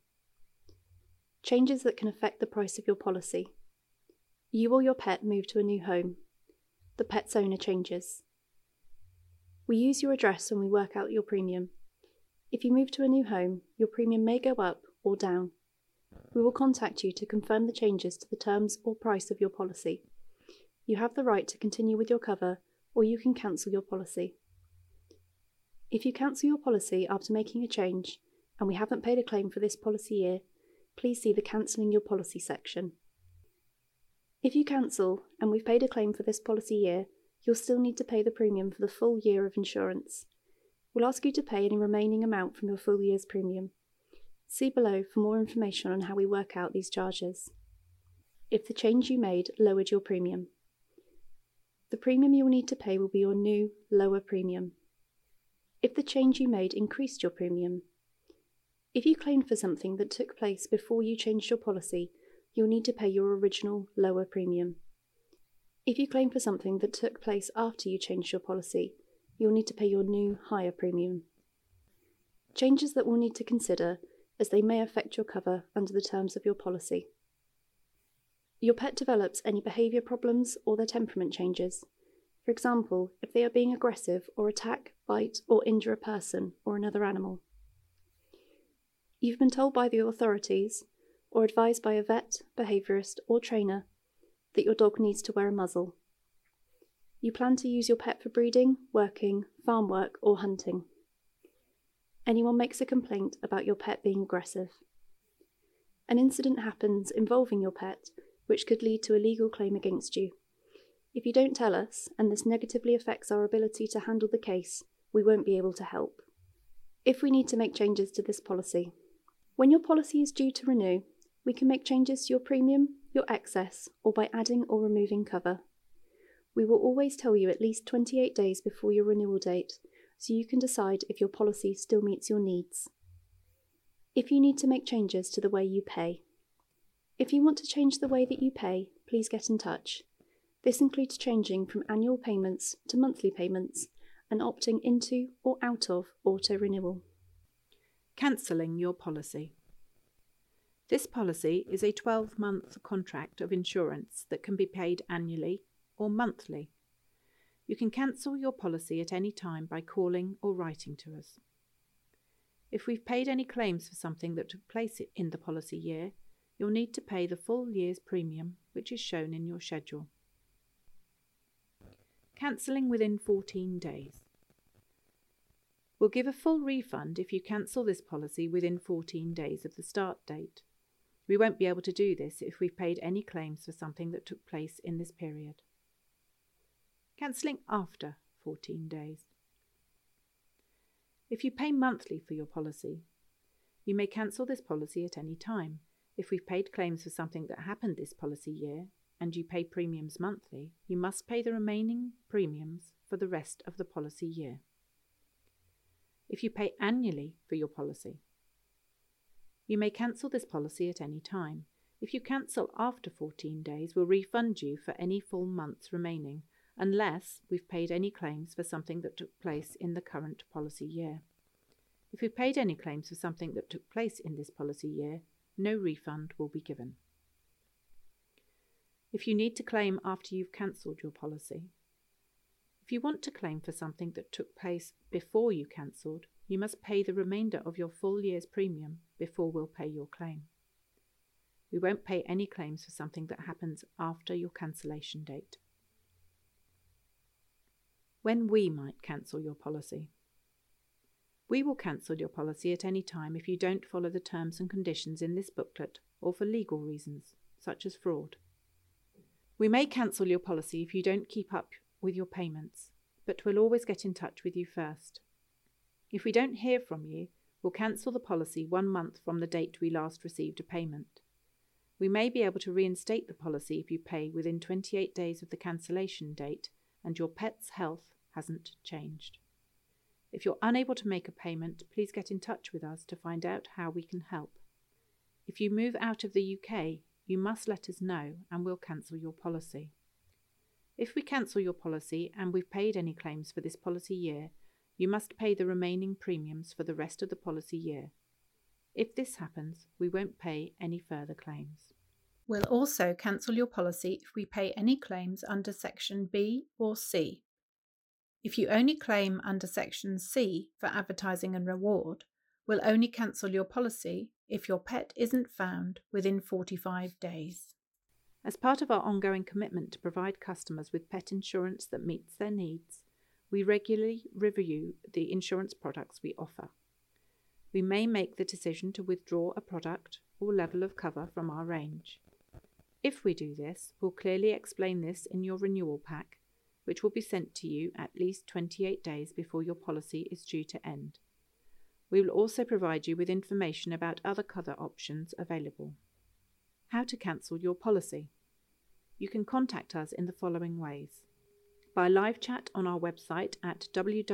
Changes that can affect the price of your policy. You or your pet move to a new home. The pet's owner changes. We use your address when we work out your premium. If you move to a new home, your premium may go up or down. We will contact you to confirm the changes to the terms or price of your policy. You have the right to continue with your cover, or you can cancel your policy. If you cancel your policy after making a change, and we haven't paid a claim for this policy year, please see the Cancelling Your Policy section. If you cancel, and we've paid a claim for this policy year, you'll still need to pay the premium for the full year of insurance. We'll ask you to pay any remaining amount from your full year's premium. See below for more information on how we work out these charges. If the change you made lowered your premium. The premium you will need to pay will be your new, lower premium. If the change you made increased your premium. If you claimed for something that took place before you changed your policy, you'll need to pay your original, lower premium. If you claim for something that took place after you changed your policy, you'll need to pay your new, higher premium. Changes that we'll need to consider, as they may affect your cover under the terms of your policy. Your pet develops any behaviour problems or their temperament changes. For example, if they are being aggressive or attack, bite, or injure a person or another animal. You've been told by the authorities, or advised by a vet, behaviourist, or trainer, that your dog needs to wear a muzzle. You plan to use your pet for breeding, working, farm work, or hunting. Anyone makes a complaint about your pet being aggressive. An incident happens involving your pet, which could lead to a legal claim against you. If you don't tell us, and this negatively affects our ability to handle the case, we won't be able to help. If we need to make changes to this policy. When your policy is due to renew, we can make changes to your premium, your excess, or by adding or removing cover. We will always tell you at least 28 days before your renewal date, so you can decide if your policy still meets your needs. If you need to make changes to the way you pay. If you want to change the way that you pay, please get in touch. This includes changing from annual payments to monthly payments and opting into or out of auto-renewal. Cancelling your policy. This policy is a 12-month contract of insurance that can be paid annually or monthly. You can cancel your policy at any time by calling or writing to us. If we've paid any claims for something that took place in the policy year, you'll need to pay the full year's premium, which is shown in your schedule. Cancelling within 14 days. We'll give a full refund if you cancel this policy within 14 days of the start date. We won't be able to do this if we've paid any claims for something that took place in this period. Cancelling after 14 days. If you pay monthly for your policy, you may cancel this policy at any time. If we've paid claims for something that happened this policy year and you pay premiums monthly, you must pay the remaining premiums for the rest of the policy year. If you pay annually for your policy, you may cancel this policy at any time. If you cancel after 14 days, we'll refund you for any full months remaining, unless we've paid any claims for something that took place in the current policy year. If we've paid any claims for something that took place in this policy year, no refund will be given. If you need to claim after you've cancelled your policy. If you want to claim for something that took place before you cancelled, you must pay the remainder of your full year's premium before we'll pay your claim. We won't pay any claims for something that happens after your cancellation date. When we might cancel your policy. We will cancel your policy at any time if you don't follow the terms and conditions in this booklet or for legal reasons, such as fraud. We may cancel your policy if you don't keep up with your payments. but we'll always get in touch with you first. If we don't hear from you, we'll cancel the policy 1 month from the date we last received a payment. We may be able to reinstate the policy if you pay within 28 days of the cancellation date and your pet's health hasn't changed. If you're unable to make a payment, please get in touch with us to find out how we can help. If you move out of the UK, you must let us know and we'll cancel your policy. If we cancel your policy and we've paid any claims for this policy year, you must pay the remaining premiums for the rest of the policy year. If this happens, we won't pay any further claims. We'll also cancel your policy if we pay any claims under Section B or C. If you only claim under Section C for advertising and reward, we'll only cancel your policy if your pet isn't found within 45 days. As part of our ongoing commitment to provide customers with pet insurance that meets their needs, we regularly review the insurance products we offer. We may make the decision to withdraw a product or level of cover from our range. If we do this, we'll clearly explain this in your renewal pack, which will be sent to you at least 28 days before your policy is due to end. We will also provide you with information about other cover options available. How to cancel your policy. You can contact us in the following ways. By live chat on our website at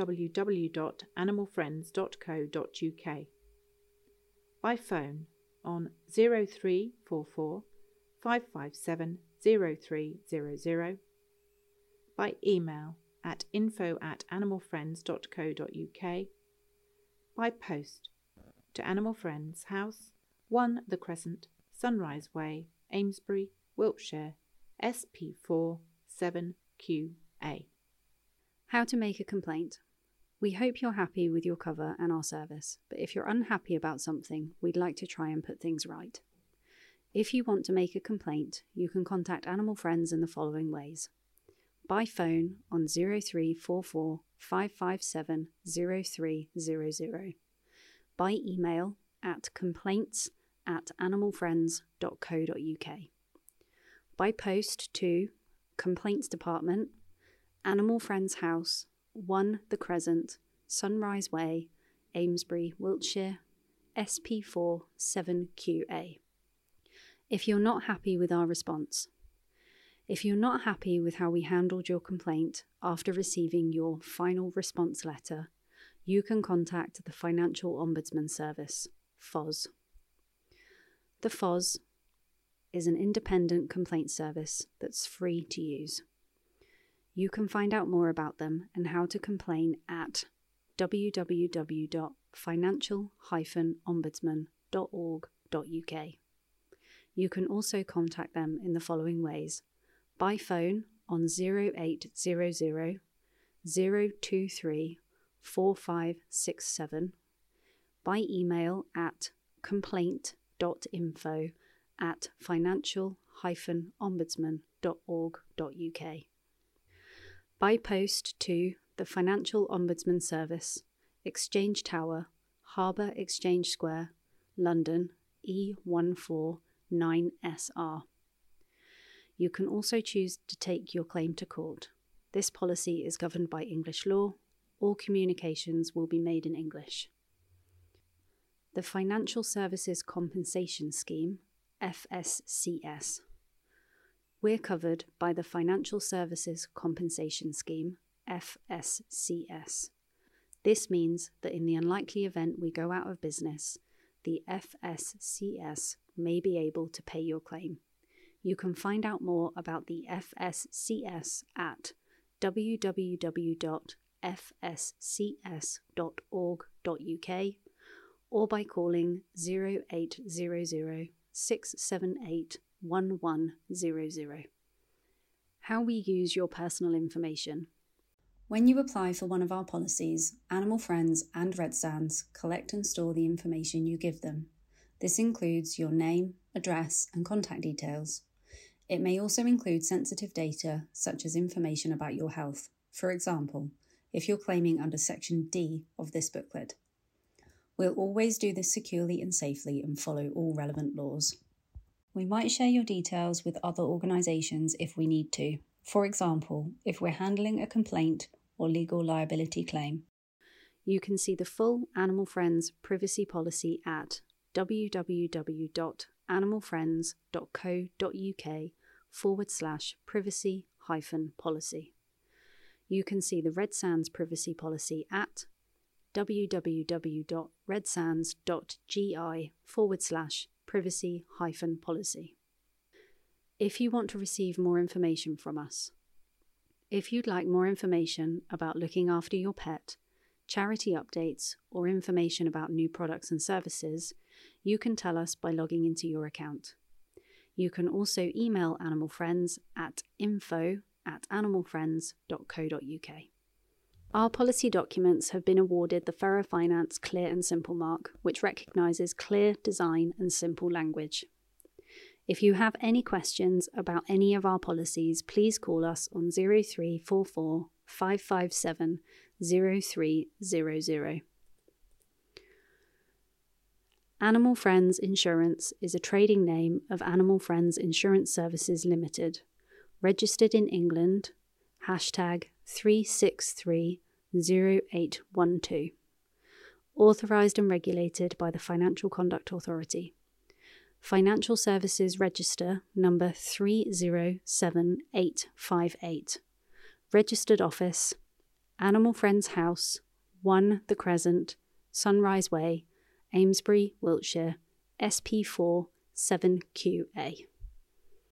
www.animalfriends.co.uk. By phone on 0344 557 0300. By email at info@animalfriends.co.uk. By post to Animal Friends House, 1 The Crescent, Sunrise Way, Amesbury, Wiltshire, SP4 7QA. How to make a complaint. We hope you're happy with your cover and our service, but if you're unhappy about something, we'd like to try and put things right. If you want to make a complaint, you can contact Animal Friends in the following ways. By phone on 0344 557 0300. By email at complaints@animalfriends.co.uk. By post to Complaints Department, Animal Friends House, 1 The Crescent, Sunrise Way, Amesbury, Wiltshire, SP4 7QA. If you're not happy with our response, if you're not happy with how we handled your complaint after receiving your final response letter, you can contact the Financial Ombudsman Service, FOS. The FOS is an independent complaint service that's free to use. You can find out more about them and how to complain at www.financial-ombudsman.org.uk. You can also contact them in the following ways. By phone on 0800 023 4567, by email at complaint.info@financial-ombudsman.org.uk, by post to the Financial Ombudsman Service, Exchange Tower, Harbour Exchange Square, London, E149SR. You can also choose to take your claim to court. This policy is governed by English law. All communications will be made in English. The Financial Services Compensation Scheme, FSCS. We're covered by the Financial Services Compensation Scheme, FSCS. This means that in the unlikely event we go out of business, the FSCS may be able to pay your claim. You can find out more about the FSCS at www.fscs.org.uk or by calling 0800 678 1100. How we use your personal information. When you apply for one of our policies, Animal Friends and Red Stands collect and store the information you give them. This includes your name, address, and contact details. It may also include sensitive data, such as information about your health. For example, if you're claiming under Section D of this booklet. We'll always do this securely and safely and follow all relevant laws. We might share your details with other organisations if we need to. For example, if we're handling a complaint or legal liability claim. You can see the full Animal Friends privacy policy at www.animalfriends.co.uk/privacy-policy. You can see the Red Sands privacy policy at www.redsands.gi/privacy-policy. If you want to receive more information from us. If you'd like more information about looking after your pet, charity updates, or information about new products and services, you can tell us by logging into your account. You can also email Animal Friends at info@animalfriends.co.uk. Our policy documents have been awarded the Furrow Finance Clear and Simple mark, which recognises clear design and simple language. If you have any questions about any of our policies, please call us on 0344 557 0300. Animal Friends Insurance is a trading name of Animal Friends Insurance Services Limited, registered in England, #3630812, authorised and regulated by the Financial Conduct Authority. Financial Services Register number 307858. Registered Office, Animal Friends House, 1 The Crescent, Sunrise Way, Amesbury, Wiltshire, SP4 7QA.